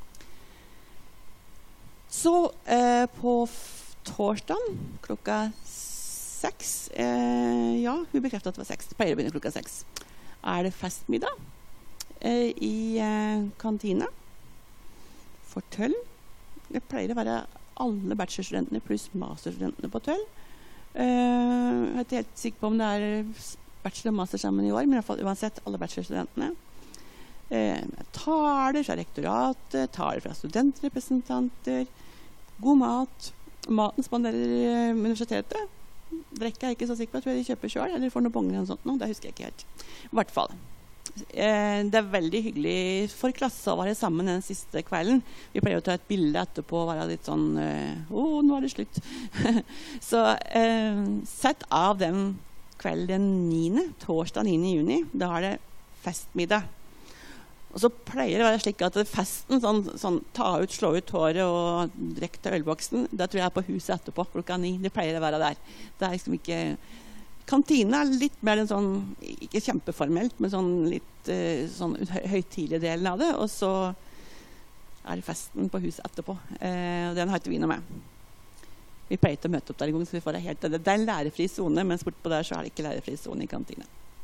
[SPEAKER 1] Så eh, på torsdag, klokka seks, eh, ja, hun bekreftet at det var seks, det pleier å begynne klokka seks, er det festmiddag eh, i eh, kantina. For tøll. Det pleier å være alle bachelorstudentene pluss masterstudentene på tøll. Uh, jeg er ikke helt sikker på om det er bachelor og master sammen i år, men i hvert fall uansett alle bachelorstudentene. Uh, taler fra rektoratet, taler fra studentrepresentanter, god mat. Maten spanderer universitetet. Drikker jeg ikke så sikker på, jeg tror jeg de kjøper selv, eller får noen bonger eller noe sånt nå, det husker jeg ikke helt. I hvert fall. Eh, det er veldig hyggelig for klasse å være sammen den siste kvelden. Vi pleier å ta et bilde etterpå og være litt sånn eh, «Åh, nå er det slutt». Så eh, sett av den kvelden den niende, torsdag niende juni, da har det festmiddag. Og så pleier det å være slik at festen, sånn, sånn ta ut, slå ut håret og drikke til ølboksen, da tror jeg er på huset etterpå, klokka ni. Det pleier å være der. Det er liksom ikke... Kantina er litt mer en sånn, ikke kjempeformelt, men sånn litt uh, sånn høytidlig delen av det, og så er det festen på huset etterpå. Uh, den har ikke vi noe med. Vi pleier til å møte opp der en gang, så vi får det helt... Det er en lærefri zone, mens bortpå der så er det ikke lærefri zone i kantina.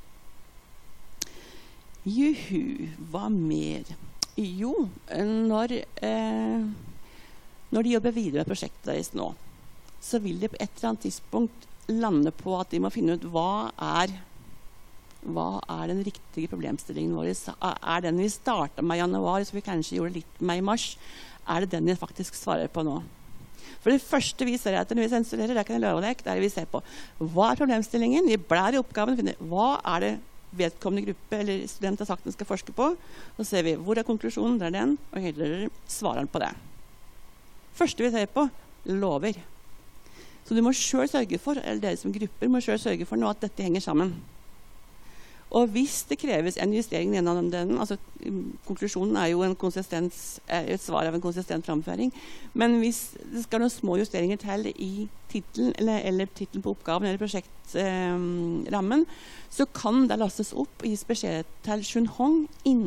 [SPEAKER 1] Juhu, hva mer? Jo, når, uh, når de jobber videre med prosjektet deres nå, så vil de på et eller annet tidspunkt lande på at de må finne ut hva er, hva er den riktige problemstillingen vår. Er den vi startet med i januar, så vi kanskje gjorde litt med i mars, er det den vi faktisk svarer på nå? For det første vi ser etter når vi sensurerer, det kan jeg love deg, der vi ser på hva er problemstillingen, vi blær i oppgaven, finner hva er det vedkommende gruppe eller student har sagt den skal forske på, og så ser vi hvor er konklusjonen, det er den, og heller svarer den på det. Første vi ser på, lover. Så du må selv sørge for, eller dere som grupper må selv sørge for nå at dette henger sammen. Og hvis det kreves en justering gjennom den, altså konklusjonen er jo en konsistens, et svar av en konsistent framføring, men hvis det skal noen små justeringer til i titlen, eller, eller titlen på oppgaven eller prosjektrammen, eh, så kan det lastes opp og gis beskjed til Shunhong innen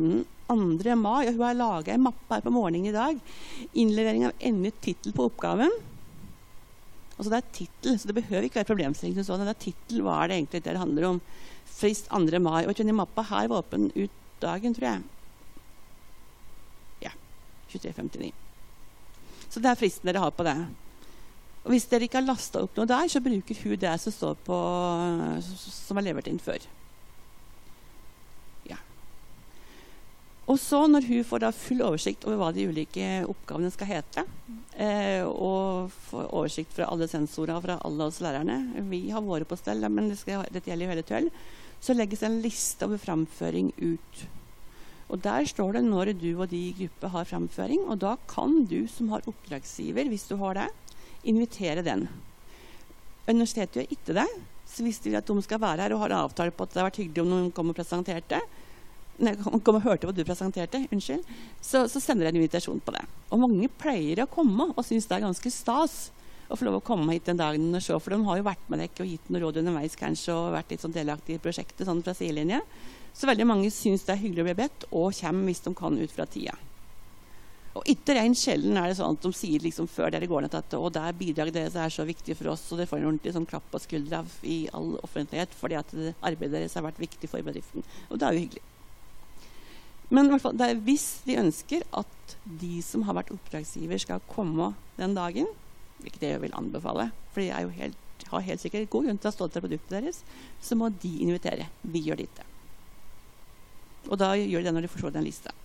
[SPEAKER 1] andre mai, og hun har laget en mappe her på morgenen i dag. Innlevering av endelig titel på oppgaven. Altså det er titel, så det behøver ikke være problemstilling. Sånn. Det er titel, hva er det egentlig det handler om? Frist andre mai, og denne mappa her var åpen ut dagen, tror jeg. Ja, tjuetre femtini. Så det er fristen dere har på det. Og hvis dere ikke har lastet opp noe der, så bruker hun det som står på, som er levert inn før. Ja. Og så når hun får da full oversikt over hva de ulike oppgavene skal hete, eh, og får oversikt fra alle sensorer og fra alle oss lærerne, vi har våre på stell, men det skal, dette gjelder jo hele tøll, så legges en liste over framføring ut. Og der står det når du og de i gruppe har framføring, og da kan du som har oppdragsgiver, hvis du har det, invitere den. Universitetet gjør ikke det, så hvis de vil at de skal være her og har avtale på at det har vært hyggelig om noen kom og presenterte, nei, kom og hørte hva du presenterte, unnskyld, så, så sender jeg en invitasjon på det. Og mange pleier å komme og synes det er ganske stas å få lov å komme hit den dagen og se, for de har jo vært med deg og gitt noe råd underveis kanskje, og vært litt sånn delaktig i prosjektet sånn fra sidelinje. Så veldig mange synes det er hyggelig å bli bedt, og kommer hvis de kan ut fra tida. Og ikke rent sjelden er det sånn at de sier liksom før dere går ned til at og det er bidraget deres er så viktig for oss, og det får en ordentlig sånn klapp på skuldra i all offentlighet, fordi at arbeidet deres har vært viktig for bedriften. Og det er jo hyggelig. Men i hvert fall, det er hvis de ønsker at de som har vært oppdragsgiver skal komme den dagen, hvilket jeg vil anbefale, for de er jo helt, har helt sikkert god grunn til å stå til produktet deres, så må de invitere. Vi gjør det ikke. Og da gjør de det når de forstår den lista.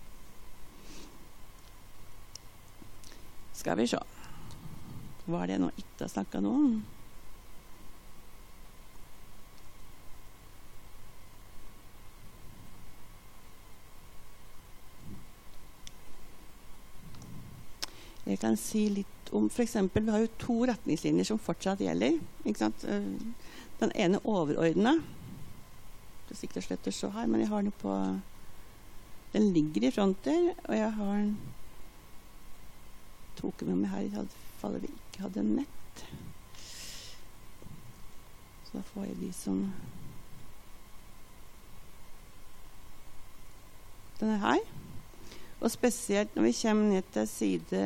[SPEAKER 1] Skal vi se. Hva er det nå ikke har snakket noe om? Jeg kan si litt om, for eksempel, vi har jo to retningslinjer som fortsatt gjelder. Ikke sant? Den ene overordnet. Det er sikkert slett å se her, men jeg har den på... Den ligger i fronter, og jeg har den... tok med meg her i fall vi ikke hadde nett. Så da får jeg de som... Den er her. Og spesielt når vi kommer ned til side...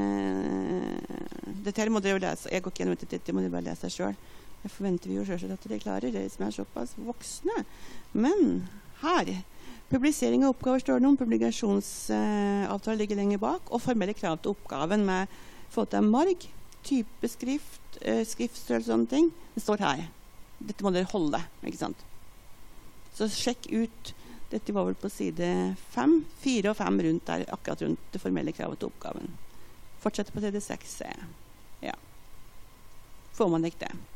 [SPEAKER 1] Dette her må dere jo lese. Jeg går ikke gjennom til dette, må dere bare lese selv. Jeg forventer vi jo selv at dere klarer, dere som er såpass voksne. Men her... Publisering av oppgaver står det om, publikasjonsavtale ligger lenger bak, og formelle krav til oppgaven med få til marg, type skrift, skriftstørrelse og sånne ting. Det står her. Dette må dere holde, ikke sant? Så sjekk ut, dette var vel på side fem, fire og fem rundt der, akkurat rundt det formelle kravet til oppgaven. Fortsett på side seks. Ja. Får man ikke det.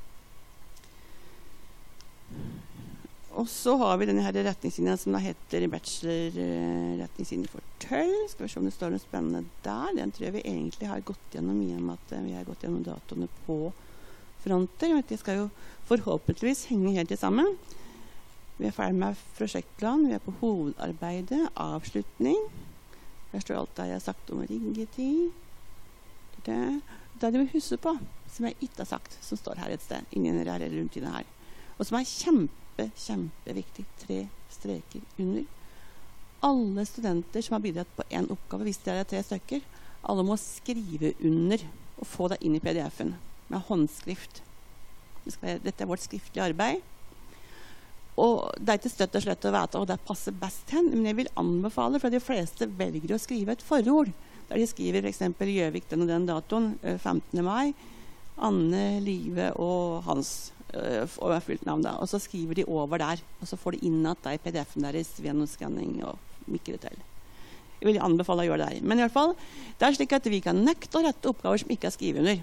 [SPEAKER 1] Og så har vi denne her retningslinjen som da heter bachelor-retningslinjen for tøll. Skal vi se om det står noe spennende der. Den tror jeg vi egentlig har gått gjennom i og med at vi har gått gjennom datoene på fronter. Det skal jo forhåpentligvis henge helt til sammen. Vi er ferdig med prosjektplan, vi er på hovedarbeidet, avslutning. Der står alt det jeg har sagt om riggetid. Det, det er det vi husker på, som jeg ikke har sagt, som står her et sted, inni den her eller rundt i det her. Og som er kjempe kjempeviktig, tre streker under. Alle studenter som har bidratt på en oppgave, hvis det er tre stykker, alle må skrive under og få det inn i P D F-en med håndskrift. Dette er vårt skriftlige arbeid. Og det er ikke støtt og slett å vite og det passer best hen, men jeg vil anbefale, for de fleste velger å skrive et forord, der de skriver for eksempel Gjøvik den og den datoen, femtende mai, Anne, Live og Hans, og med fullt navn da, og så skriver de over der, og så får de inn at det er i P D F-en deres ved noe skanning og mikrotel. Jeg vil anbefale å gjøre det her. Men i hvert fall, det er slik at vi kan nekte å rette oppgaver som ikke er skrevet under.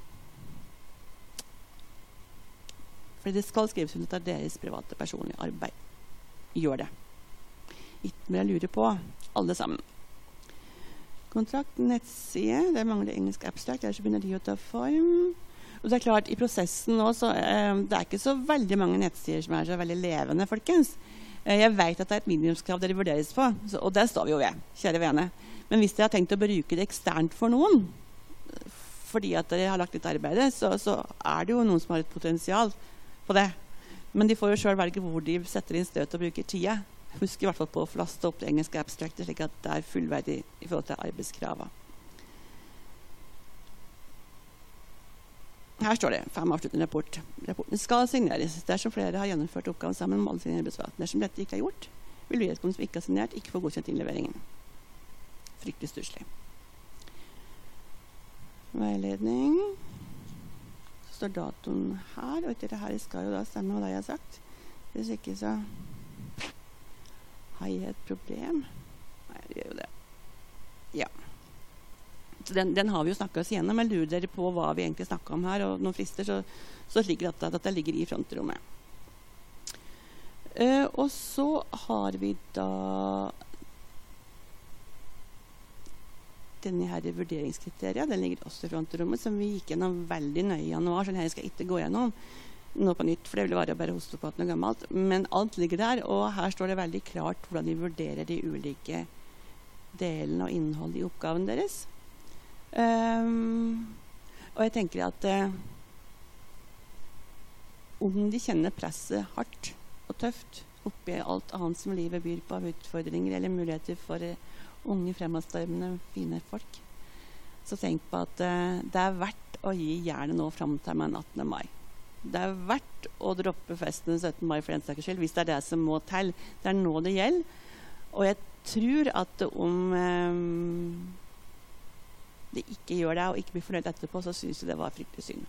[SPEAKER 1] For det skal skrives under til deres private personlige arbeid. Gjør det. Ikke mer lurer på, alle sammen. Kontrakt, nettside, det mangler engelsk abstract, ellers begynner de å ta form. Og det er klart, i prosessen nå, så eh, det er ikke så veldig mange nettsider som er så veldig levende, folkens. Eh, jeg vet at det er et minimumskrav dere vurderes på, så, og det står vi jo ved, kjære vene. Men hvis dere har tenkt å bruke det eksternt for noen, fordi at dere har lagt litt arbeid, så, så er det jo noen som har et potensial på det. Men de får jo selv velge hvor de setter inn støt og bruker tida. husk i hvert fall på å få laste opp det engelske abstraktet, slik at det er fullverdig i forhold til arbeidskravet. Her står det fem avsluttende rapport. Rapporten skal signeres. Dersom flere har gjennomført oppgaven sammen, må alle signere besvaret. Dersom dette ikke er gjort, vil vedkommende som ikke har signert, ikke få godkjent innleveringen. Fryktelig stusslig. Veiledning. Så står datoen her, og dette her skal jo da stemme hva jeg har sagt. Hvis ikke så har jeg et problem. Nei, det gjør jo det. Ja. Så den, den har vi jo snakket oss igjennom, men lurer dere på hva vi egentlig snakker om her, og noen frister, så, så ligger dette, dette ligger i frontrommet. Uh, og så har vi da denne her vurderingskriteria, den ligger også i frontrommet, som vi gikk gjennom veldig nøye i januar, så jeg skal ikke gå gjennom nå på nytt, for det vil være bare hosteopaten og gammelt, men alt ligger der, og her står det veldig klart hvordan de vurderer de ulike delene og innholdet i oppgaven deres. Um, og jeg tenker at uh, om de kjenner presset hardt og tøft oppi alt annet som livet byr på av utfordringer eller muligheter for uh, unge, fremadstormende, fine folk, så tenk på at uh, det er verdt å gi jernet nå frem til den attende mai. Det er verdt å droppe festen syttende mai for den saks skyld, hvis det er det som må til. Det er nå det gjelder. Og jeg tror at om um, det ikke gjør det, og ikke blir fornøyd etterpå, så synes jeg det var fryktelig synd.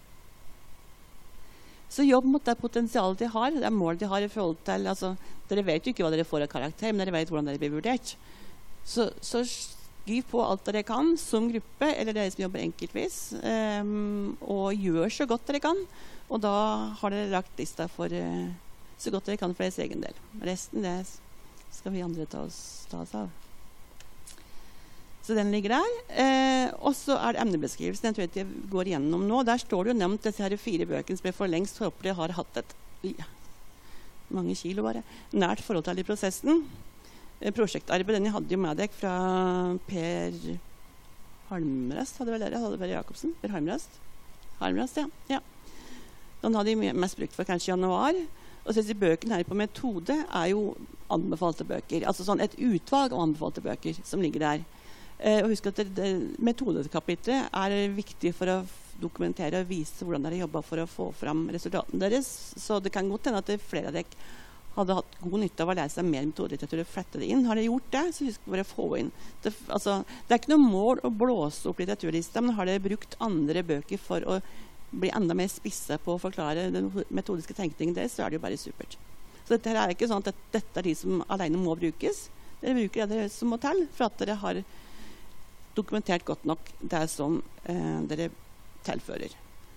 [SPEAKER 1] Så jobb mot det potensialet de har, det er målet de har i forhold til, altså, dere vet jo ikke hva dere får av karakter, men dere vet hvordan dere blir vurdert. Så, så skriv på alt dere kan, som gruppe, eller dere som jobber enkeltvis, um, og gjør så godt dere kan, og da har dere lagt lista for uh, så godt dere kan for deres egen del. Resten, det skal vi andre ta oss, ta oss av. Så den ligger der. Eh, og så er det emnebeskrivelsen. Den tror jeg jeg går igjennom nå. Der står det jo nevnt disse her fire bøkene som jeg for lengst håper jeg har hatt et ja, mange kilo bare. Nært forhold til i prosessen. Eh, prosjektarbeid, den jeg hadde jo med deg fra Per Halmrast, hadde vel dere? Hadde Per Jakobsen? Per Halmrast? Halmrast, ja. ja. Den hadde jeg mest brukt for kanskje januar. Og så disse bøkene her på metode er jo anbefalte bøker. Altså sånn et utvalg av anbefalte bøker som ligger der. Uh, og husk at det, det, metodekapitlet er viktig for å dokumentere og vise hvordan dere jobber for å få fram resultatene deres. Så det kan godt hende at flere av dere hadde hatt god nytte av å lese mer metodelitteratur og flette det inn. Har dere gjort det, så husk bare å få inn. Det, altså, det er ikke noe mål å blåse opp litteraturlista, men har dere brukt andre bøker for å bli enda mer spisse på å forklare den metodiske tenkningen deres, så er det jo bare supert. Så dette er ikke sånn at dette er de som alene må brukes. Dere bruker det som må til, for at dere har dokumentert godt nok det som eh, dere tilfører.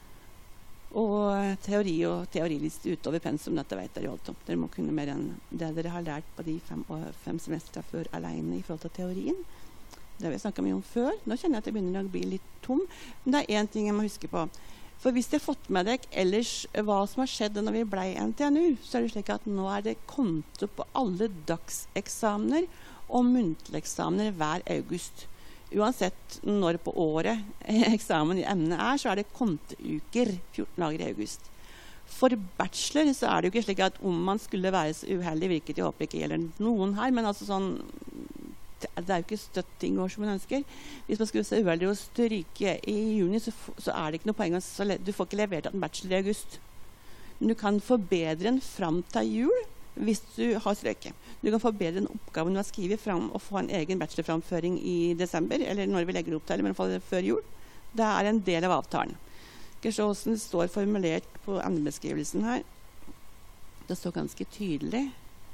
[SPEAKER 1] Og teori og teoriliste utover pensum, dette vet dere jo alt om. Dere må kunne mer enn det dere har lært på de fem, fem semester før alene i forhold til teorien. Det har vi snakket mye om før. Nå kjenner jeg at jeg begynner å bli litt tom. Men det er en ting jeg må huske på. For hvis jeg har fått med deg ellers hva som har skjedd når vi ble N T N U, så er det slik at nå er det konto på alle dagseksamener og muntlige eksamener hver august. Uansett når på året eksamen i emnet er, så er det konteuker fjorten dager i august. For bachelor så er det jo ikke slik at om man skulle være så uheldig, virket jeg håper ikke gjelder noen her, men altså sånn, det er jo ikke støtt ting går som man ønsker. Hvis man skulle se uheldig å stryke i juni, så, så er det ikke noe poeng. Så du får ikke levert en bachelor i august. Men du kan forbedre den frem til jul, hvis du har strøket. Du kan forbedre den oppgaven du har skrivet frem og få en egen bachelorframføring i desember, eller når vi legger opp til, men i hvert fall før jul. Det er en del av avtalen. Gersåsen står formulert på emnebeskrivelsen her. Det står ganske tydelig.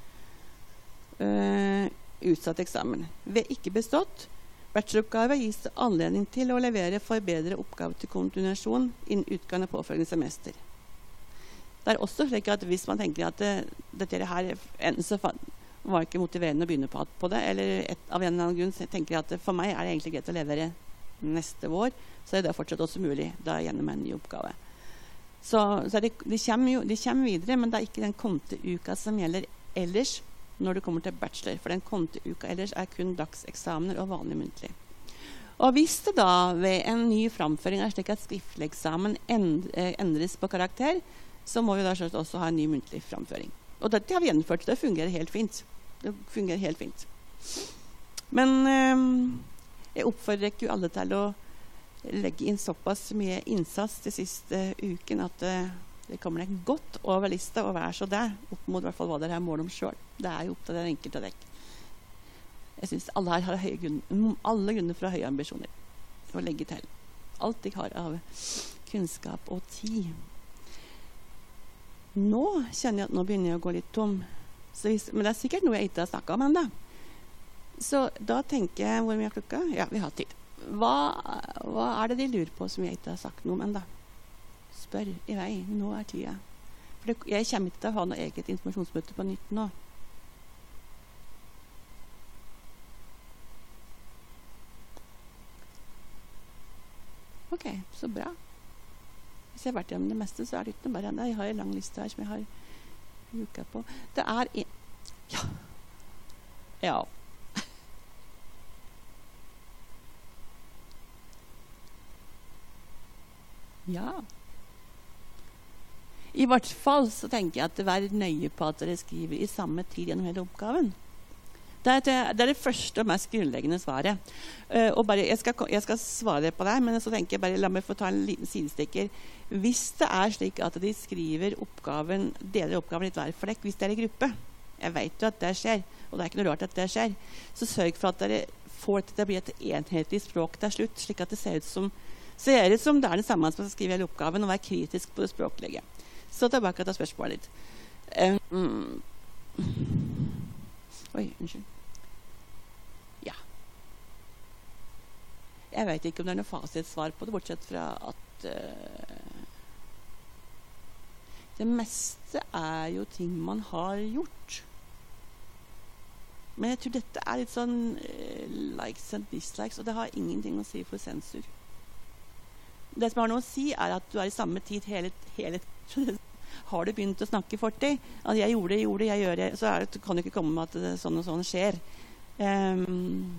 [SPEAKER 1] Uh, utsatt eksamen. Ved ikke bestått, bacheloroppgave gis det anledning til å levere forbedre oppgave til kontinuasjon innen utgang av påfølgende semester. Det er også slik at hvis man tenker at det, dette her enten så var ikke motiverende å begynne på, på det, eller et, av en eller annen grunn så tenker jeg at for meg er det egentlig greit å levere neste vår, så er det fortsatt også mulig da gjennom en ny oppgave. Så, så det, de, kommer jo, de kommer videre, men det er ikke den konteuka som gjelder ellers når du kommer til bachelor, for den konteuka ellers er kun dagseksamener og vanlig muntlig. Og hvis det da ved en ny framføring er slik at skriftlig eksamen endres på karakter, så må vi da også ha en ny muntlig framføring. Og dette har vi gjennomført, det fungerer helt fint. Det fungerer helt fint. Men eh, jeg oppfordrer ikke alle til å legge inn såpass mye innsats de siste uken at eh, det kommer deg godt over lista og vær så der, opp mot i hvert fall hva dere har mål om selv. Det er jo opp til det enkelte dekk. Jeg synes alle her har høye grunner, alle grunner for å ha høye ambisjoner å legge til. Alt jeg har av kunnskap og tid. Nå kjenner jeg at nå begynner jeg å gå litt tom. Så hvis, men det er sikkert noe jeg ikke har snakket om enda. Så da tenker jeg, hvor mye er klokka? Ja, vi har tid. Hva, hva er det de lurer på som jeg ikke har sagt noe om enda? Spør i vei, nå er tida. For det, jeg kommer ikke til å ha noe eget informasjonsmøte på nytt nå. Ok, så bra. Hvis jeg har vært gjennom det meste, så er det ikke bare enda. Jeg har en lang liste her som jeg har luket på. Det er en... Ja. Ja. Ja. I hvert fall så tenker jeg at det er nøye på at dere skriver i samme tid gjennom hele oppgaven. Det er det, det, er det første og mest grunnleggende svaret. Uh, og bare, jeg, skal, jeg skal svare på det, men så tenker jeg bare, la meg få ta en liten sidestikker. Hvis det er slik at de skriver oppgaven, deler oppgaven i hver flekk, hvis det er i gruppe, jeg vet jo at det skjer, og det er ikke noe rart at det skjer, så sørg for at dere får det til å bli et enhetlig språk til slutt, slik at det ser ut som, ser ut som det er det samme som å skrive hele oppgaven, og være kritisk på det språklige. Så tilbake til spørsmålet litt. Um, Oi, unnskyld. Ja. Jeg vet ikke om det er noe fasitsvar på det, bortsett fra at uh, det meste er jo ting man har gjort. Men jeg tror dette er litt sånn uh, likes and dislikes, og det har ingenting å si for sensur. Det som har noe å si er at du er i samme tid hele, hele har du begynt å snakke i fortid, at jeg gjorde det, gjorde det, jeg gjør det, så er det, kan du ikke komme med at det, sånn og sånn skjer. Um,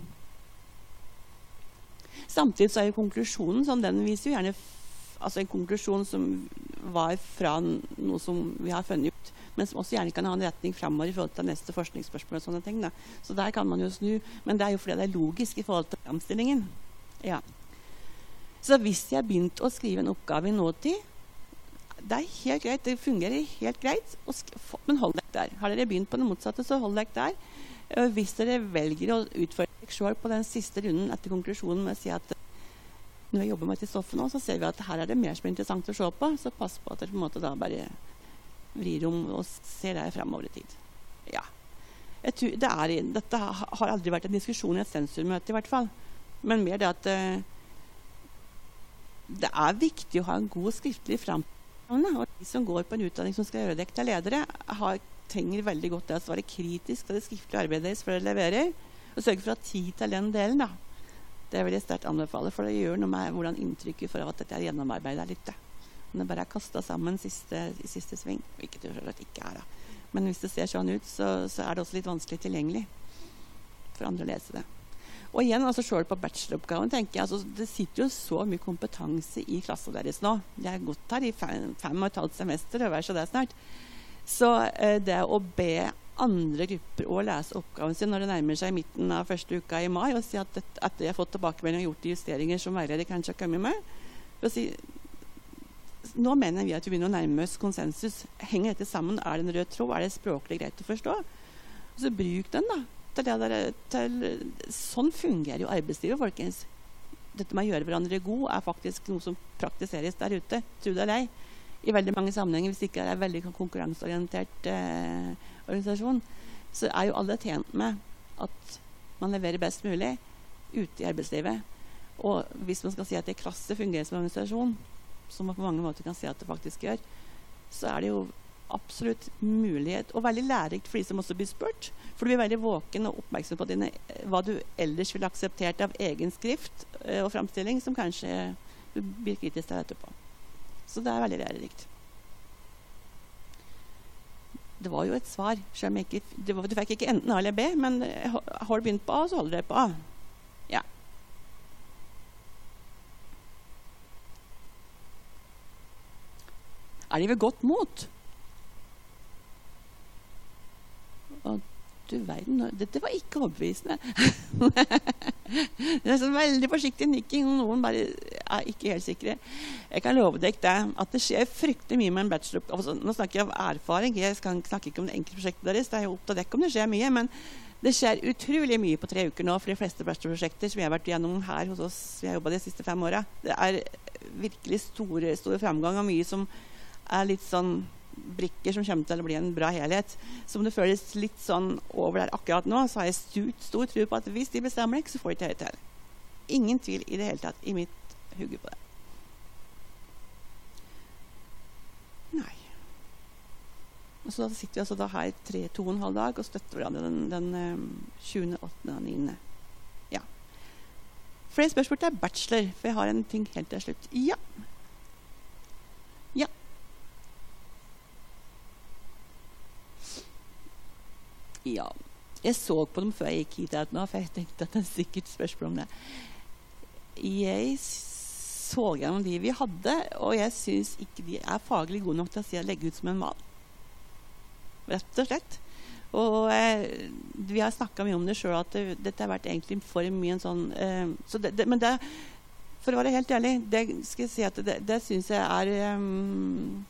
[SPEAKER 1] samtidig så er jo konklusjonen, sånn, den viser jo gjerne f- altså en konklusjon som var fra noe som vi har funnet ut, men som også gjerne kan ha en retning fremover i forhold til neste forskningsspørsmål og sånne ting. Da. Så der kan man jo snu, men det er jo fordi det er logisk i forhold til framstillingen. Ja. Så hvis jeg begynte å skrive en oppgave i nåtid, det er helt greit, det fungerer helt greit, men hold deg der. Har dere begynt på det motsatte, så hold deg der. Hvis dere velger å utføre deg selv på den siste runden etter konklusjonen med å si at når vi jobber med til stoffet nå, så ser vi at her er det mer som er interessant å se på, så pass på at dere på en måte da bare vrir om og ser det fremover i tid. Ja. Jeg tror, det er, dette har aldri vært en diskusjon i et sensurmøte i hvert fall, men mer det at det er viktig å ha en god skriftlig fremtid. Og de som går på en utdanning som skal gjøre deg til ledere, har, trenger veldig godt det å svare kritisk til det skriftlige arbeidet deres før de leverer, og sørge for å ha tid til den delen. Da. Det vil jeg sterkt anbefale, for det gjør noe med hvordan inntrykket for at dette er gjennomarbeidet litt. Da. Men det bare er kastet sammen siste, i siste sving, hvilket det selvfølgelig ikke er. Da. Men hvis det ser sånn ut, så, så er det også litt vanskelig tilgjengelig for andre å lese det. Og igjen, altså selv på bacheloroppgaven, tenker jeg, altså, det sitter jo så mye kompetanse i klassen deres nå. Jeg har gått her i fem, fem og et halvt semester, og vær så det snart. Så eh, det å be andre grupper å lese oppgaven sin når det nærmer seg midten av første uka i mai, og si at det, etter jeg har fått tilbakemelding og gjort de justeringer som veileder kanskje har kommet med, og si, nå mener vi at vi begynner å nærme oss konsensus. Henger dette sammen? Er det en rød tråd? Er det språklig greit å forstå? Og så bruk den da. Til det der, til, sånn fungerer jo arbeidslivet, folkens. Dette med å gjøre hverandre god er faktisk noe som praktiseres der ute, tro det eller ei, i veldig mange sammenhenger. Hvis det ikke er en veldig konkurranseorientert eh, organisasjon, så er jo alle tjent med at man leverer best mulig ute i arbeidslivet. Og hvis man skal si at det klasse fungerer som organisasjon, som man på mange måter kan si at det faktisk gjør, så er det jo absolutt mulighet, og veldig lærerikt for de som også blir spurt, for du blir veldig våken og oppmerksom på dine, hva du ellers ville akseptert av egen skrift eh, og fremstilling, som kanskje du blir kritisk til etterpå. Så det er veldig lærerikt. Det var jo et svar, selv om ikke, det var, du fikk ikke enten A eller B, men har du begynt på A, så holder dere på A. Ja. Er de ved godt mot? Og du verden, dette var ikke overbevisende. Det er så veldig forsiktig nikking, og noen bare er ikke helt sikre. Jeg kan love deg det, at det skjer fryktelig mye med en bachelor. Altså, nå snakker jeg om erfaring, jeg snakker ikke om det enkelte prosjektet deres, det er jo opp til deg om det skjer mye, men det skjer utrolig mye på tre uker nå for de fleste bachelorprosjekter som jeg har vært gjennom her hos oss, vi har jobbet de siste fem årene. Det er virkelig store, store fremgang, og mye som er litt sånn brikker som kommer til å bli en bra helhet. Som det føles litt sånn over der akkurat nå, så har jeg stor, stor tro på at hvis de bestemmer ikke, så får de det til. Ingen tvil i det hele tatt i mitt hugge på det. Nei. Og så sitter vi altså da her tre, to og en halv dag og støtter hverandre den, den tjuende, åttende og niende. Ja. Flere spørsmål til bachelor, for jeg har en ting helt til slutt. Ja. Ja. Ja, jeg så på dem før jeg gikk hit nå, for jeg tenkte at det er sikkert spørsmål om det. Jeg så gjennom de vi hadde, og jeg synes ikke de er faglig gode nok til å si å legge ut som en mal. Rett og slett. Og eh, vi har snakket mye om det selv, at det, dette har vært egentlig for mye en sånn... Eh, så det, det, men det, for å være helt ærlig, det skal jeg si at det, det synes jeg er... Um,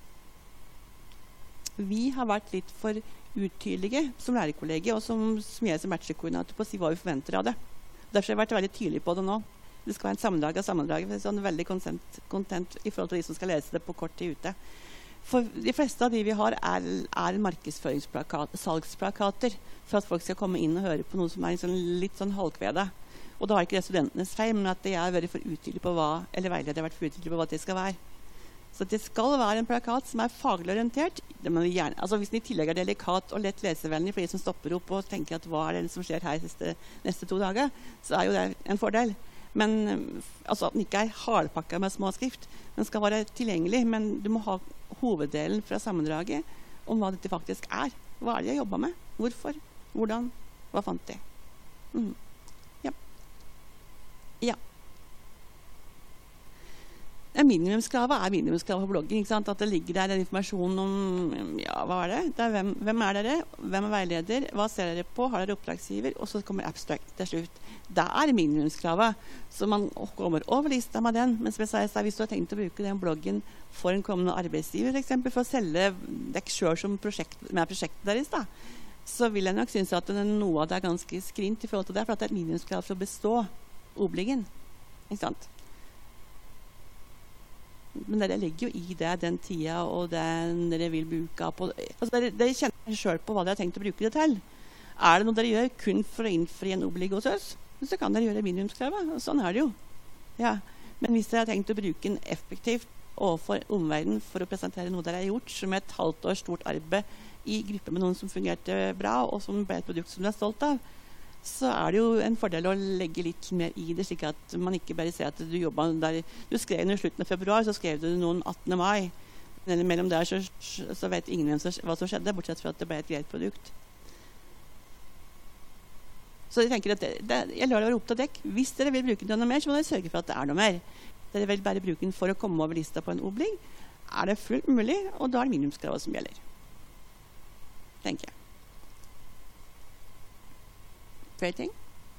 [SPEAKER 1] vi har vært litt for uttydelige som lærerkollegie, og som, som jeg som bachelorkoordinator på å si hva vi forventer av det. Derfor har jeg vært veldig tydelig på det nå. Det skal være en sammendrag av sammendrag, for sånn veldig kontent, kontent i forhold til de som skal lese det på kort tid ute. For de fleste av de vi har er, er markedsføringsplakat, salgsplakater, for at folk skal komme inn og høre på noe som er liksom litt sånn halvkvede. Og da har ikke det studentenes feil, men at de er veldig for utydelig på hva, eller veileder har vært for utydelig på hva det skal være. Så det skal være en plakat som er faglig orientert. Det må vi gjerne, altså hvis den i tillegg er delikat og lett lesevennlig for de som stopper opp og tenker at hva er det som skjer her neste, neste to dager, så er jo det en fordel. Men altså at den ikke er hardpakket med små skrift. Den skal være tilgjengelig, men du må ha hoveddelen fra sammendraget om hva dette faktisk er. Hva er det jeg jobber med? Hvorfor? Hvordan? Hva fant de? Mm. Ja. Ja. Minimumskravet er minimumskravet på bloggen, ikke sant? At det ligger der en informasjon om, ja, hva er det? Det er hvem, hvem er dere? Hvem er veileder? Hva ser dere på? Har dere oppdragsgiver? Og så kommer abstract til slutt. Det er minimumskravet, så man kommer over lista med den. Men som jeg sa, hvis du har tenkt å bruke den bloggen for en kommende arbeidsgiver, for eksempel, for å selge deg selv som prosjekt, med prosjektet deres, da, så vil jeg nok synes at noe av det er ganske skrint i forhold til det, for at det er et minimumskrav for å bestå obligen, ikke sant? Men dere legger jo i det den tida og den dere vil bruke på. Altså dere, dere kjenner selv på hva dere har tenkt å bruke det til. Er det noe dere gjør kun for å innfri en oblig hos oss, så kan dere gjøre minimumskravet. Sånn er det jo. Ja. Men hvis dere har tenkt å bruke den effektivt overfor omverdenen for å presentere noe dere har gjort som et halvt års stort arbeid i gruppe med noen som fungerte bra og som ble et produkt som du er stolt av, så er det jo en fordel å legge litt mer i det, slik at man ikke bare ser at du jobbet der. Du skrev noe i slutten av februar, så skrev du noen attende mai. Men mellom der så, så vet ingen hva som skjedde, bortsett fra at det ble et greit produkt. Så jeg tenker at det, det, jeg lar det være opp til dekk. Hvis dere vil bruke den noe mer, så må dere sørge for at det er noe mer. Dere vil bare bruke den for å komme over lista på en obling. Er det fullt mulig, og da er det minimumskravet som gjelder. Tenker jeg. Flere ting.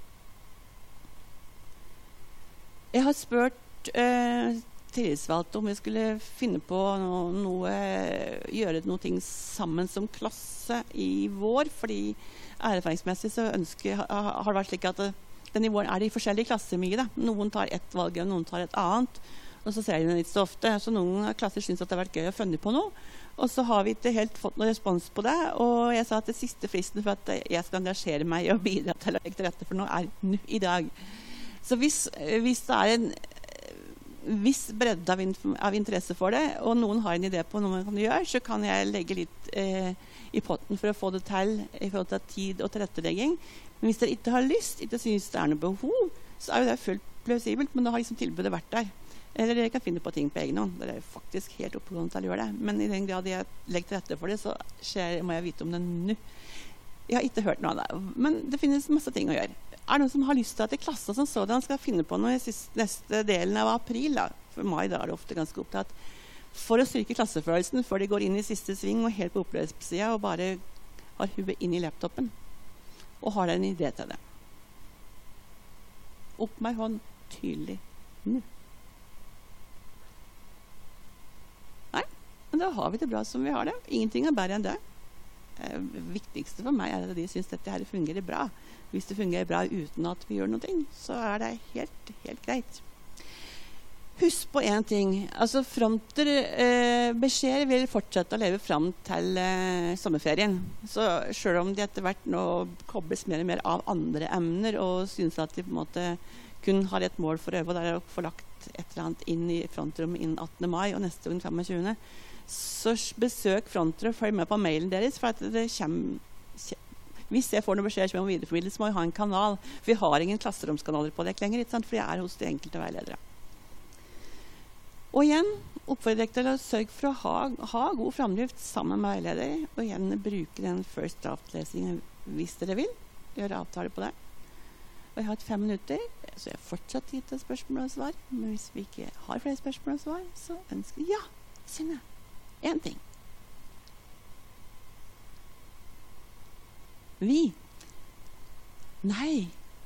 [SPEAKER 1] Jeg har spurt eh, tillitsvalgte om vi skulle finne på noe, noe, gjøre noe ting sammen som klasse i vår, fordi erfaringsmessig så ønsker, har, har det vært slik at den i vår er det i forskjellige klasser mye. Da. Noen tar ett valg, og noen tar et annet, og så ser de det litt så ofte. Så noen klasser synes at det har vært gøy å funne på noe, og så har vi ikke helt fått noen respons på det, og jeg sa at det siste fristen for at jeg skal engasjere meg og bidra til å legge til rette for noe er nå i dag. Så hvis, hvis det er en viss bredde av, av interesse for det, og noen har en idé på noe man kan gjøre, så kan jeg legge litt eh, i potten for å få det til i forhold til tid og tilrettelegging. Men hvis dere ikke har lyst, ikke synes det er noe behov, så er jo det fullt plausibelt, men da har liksom tilbudet vært der. Eller dere kan finne på ting på egen hånd. Det er faktisk helt oppgående til å gjøre det. Men i den grad jeg legger til rette for det, så skjer, må jeg vite om det nå. Jeg har ikke hørt noe av det. Men det finnes masse ting å gjøre. Er det noen som har lyst til at i klassen som sådan skal finne på noe i siste, neste delen av april? Da? For mai da er det ofte ganske opptatt. For å styrke klassefølelsen før de går inn i siste sving og helt på oppløpssida og bare har huet inn i laptopen. og har dere en idé til det? Opp med hånd tydelig nå. Nei, men da har vi det bra som vi har det. Ingenting er bedre enn det. Det viktigste for meg er at de synes dette her fungerer bra. Hvis det fungerer bra uten at vi gjør noe, så er det helt, helt greit. Husk på en ting. Altså, fronter eh, beskjeder vil fortsette å leve frem til eh, sommerferien. Så selv om de etter hvert nå kobles mer og mer av andre emner, og synes at de på en måte kun har et mål for øye, og det er å få lagt et eller annet inn i frontrommet innen attende mai, og neste gang femogtjuende så besøk fronter og følg med på mailen deres, for at det kommer... Hvis jeg får noen beskjeder som jeg må videreformidle, så må jeg ha en kanal. For vi har ingen klasseromskanaler på det lenger, ikke sant? For jeg er hos de enkelte veiledere. Og igjen, oppfordrer deg til å sørge for å ha, ha god fremdrift sammen med veileder, og igjen bruke den first draft-lesingen hvis dere vil. Gjøre avtale på det. Og jeg har hatt fem minutter, så jeg har fortsatt tid til spørsmål og svar. Men hvis vi ikke har flere spørsmål og svar, så ønsker jeg... Ja, Synne, en ting. Vi. Nei.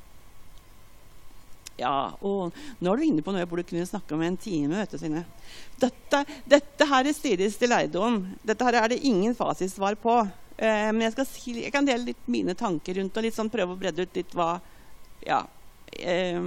[SPEAKER 1] Ja, og nå er du inne på noe jeg burde kunne snakke om en time, vet du, Synne. Dette, dette her er strides til lærdom. Dette her er det ingen fasitsvar på. Eh, men jeg, skal si, jeg kan dele litt mine tanker rundt, og litt sånn prøve å bredde ut litt hva, ja. Eh,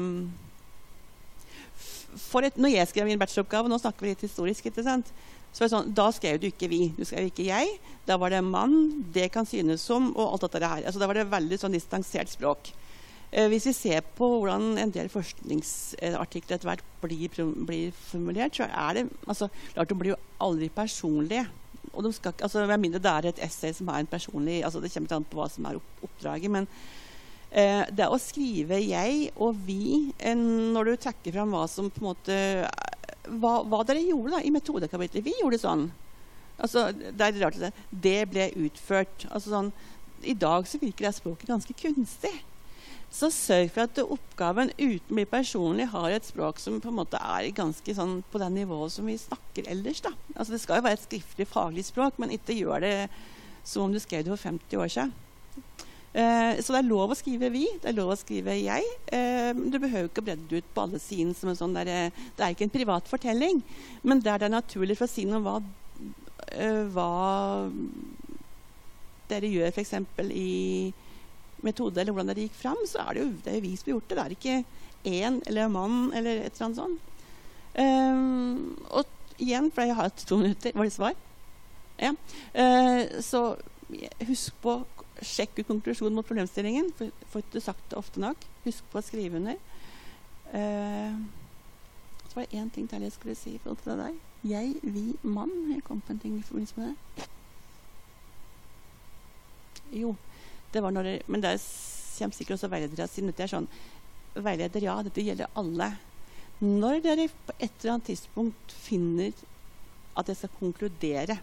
[SPEAKER 1] for et, når jeg skrev min bacheloroppgave, nå snakker vi litt historisk, ikke sant? Så var det sånn, da skrev du ikke vi, du skrev ikke jeg, da var det mann, det kan synes som, og alt dette her. Altså, da var det veldig sånn distansert språk. Eh, hvis vi ser på hvordan en del forskningsartikler etter hvert blir, blir formulert, så er det, altså, klart de blir jo aldri personlige. Og de skal, altså, med mindre det er et essay som er en personlig, altså det kommer til an på hva som er oppdraget, men eh, det er å skrive jeg og vi, eh, når du trekker frem hva som på en måte, hva, hva dere gjorde da, i metodekapitlet. Vi gjorde sånn. Altså, det er rart at det, det ble utført. Altså sånn, i dag så virker det språket ganske kunstig. Så sørg for at oppgaven uten å bli personlig har et språk som på en måte er ganske sånn på den nivået som vi snakker ellers da. Altså det skal jo være et skriftlig faglig språk, men ikke gjør det som om du skrev det for femti år siden. Eh, så det er lov å skrive vi, det er lov å skrive jeg. Eh, du behøver ikke å bredde det ut på alle siden som en sånn der, det er ikke en privat fortelling, men der det er naturlig for å si noe om hva, eh, hva dere gjør for eksempel i metode, eller hvordan det gikk frem, så er det jo det er vi som har gjort det. Det er ikke en eller en mann, eller et eller annet sånt. Um, og igjen, for jeg har hatt to minutter, var det svar? Ja. Uh, så husk på, sjekk ut konklusjonen mot problemstillingen, for, for du har sagt det ofte nok. Husk på å skrive under. Uh, så var det en ting til jeg skulle si i forhold til det der. Jeg, vi, mann. Jeg kom på en ting i forbindelse med det. Jo, det var når det, men det kommer sikkert også veiledere siden dette er sånn, veileder, ja, dette gjelder alle. Når dere på et eller annet tidspunkt finner at jeg skal konkludere,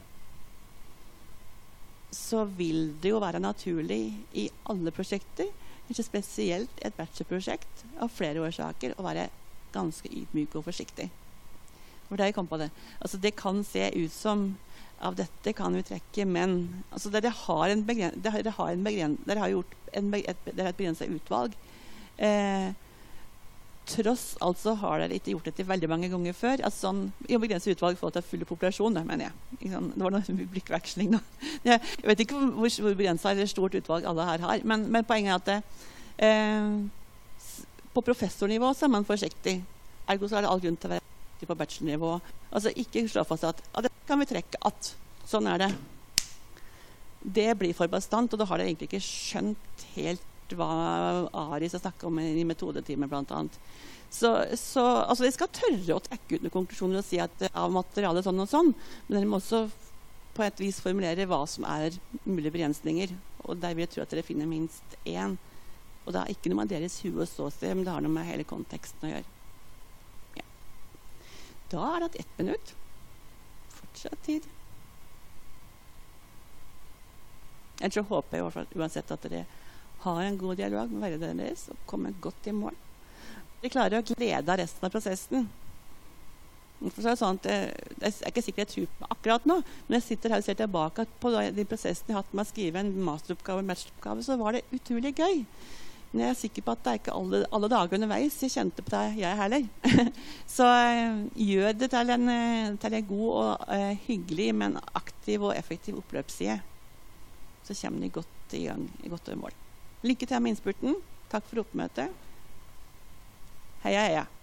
[SPEAKER 1] så vil det jo være naturlig i alle prosjekter, ikke spesielt et bachelorprosjekt av flere årsaker, å være ganske ydmyk og forsiktig. For det jeg kom på det. Altså det kan se ut som av dette kan vi trekke, men altså dere har en begren, dere har en begren, dere har gjort en, et, dere har et begrenset utvalg. Eh, tross altså har dere ikke gjort dette veldig mange ganger før. Altså sånn, i begrenset utvalg for å ta full populasjon, mener jeg. Sånn, det var noe blikkveksling da. Jeg, jeg vet ikke hvor, hvor begrenset eller stort utvalg alle her har, men, men poenget er at det, eh, på professornivå så er man forsiktig. Ergo så er det all grunn til å være på bachelornivå. Altså ikke slå fast at ja, det kan vi trekke at sånn er det. Det blir for bastant, og da har dere egentlig ikke skjønt helt hva Aris har snakket om i metodetimer blant annet. Så, så altså, dere skal tørre å trekke ut noen konklusjoner og si at av materialet sånn og sånn, men dere må også på et vis formulere hva som er mulige begrensninger, og der vil jeg tro at dere finner minst én. Og det er ikke noe med deres hue og ståsted, men det har noe med hele konteksten å gjøre. Da er det ett minutt. Fortsatt tid. Jeg tror håper jeg i hvert fall uansett at dere har en god dialog med veilederen deres og kommer godt i mål. Dere klarer å glede av resten av prosessen. For så er det sånn at jeg, jeg er ikke sikker jeg tror på akkurat nå, når jeg sitter her og ser tilbake på de prosessene jeg har hatt med å skrive en masteroppgave og masteroppgave, så var det utrolig gøy. Men jeg er sikker på at det er ikke alle, alle dager underveis jeg kjente på det jeg heller. Så uh, gjør det til en, til en god og uh, hyggelig, men aktiv og effektiv oppløpsside. Så kommer de godt i gang, i godt og i mål. Lykke til med innspurten. Takk for oppmøtet. Heia, heia.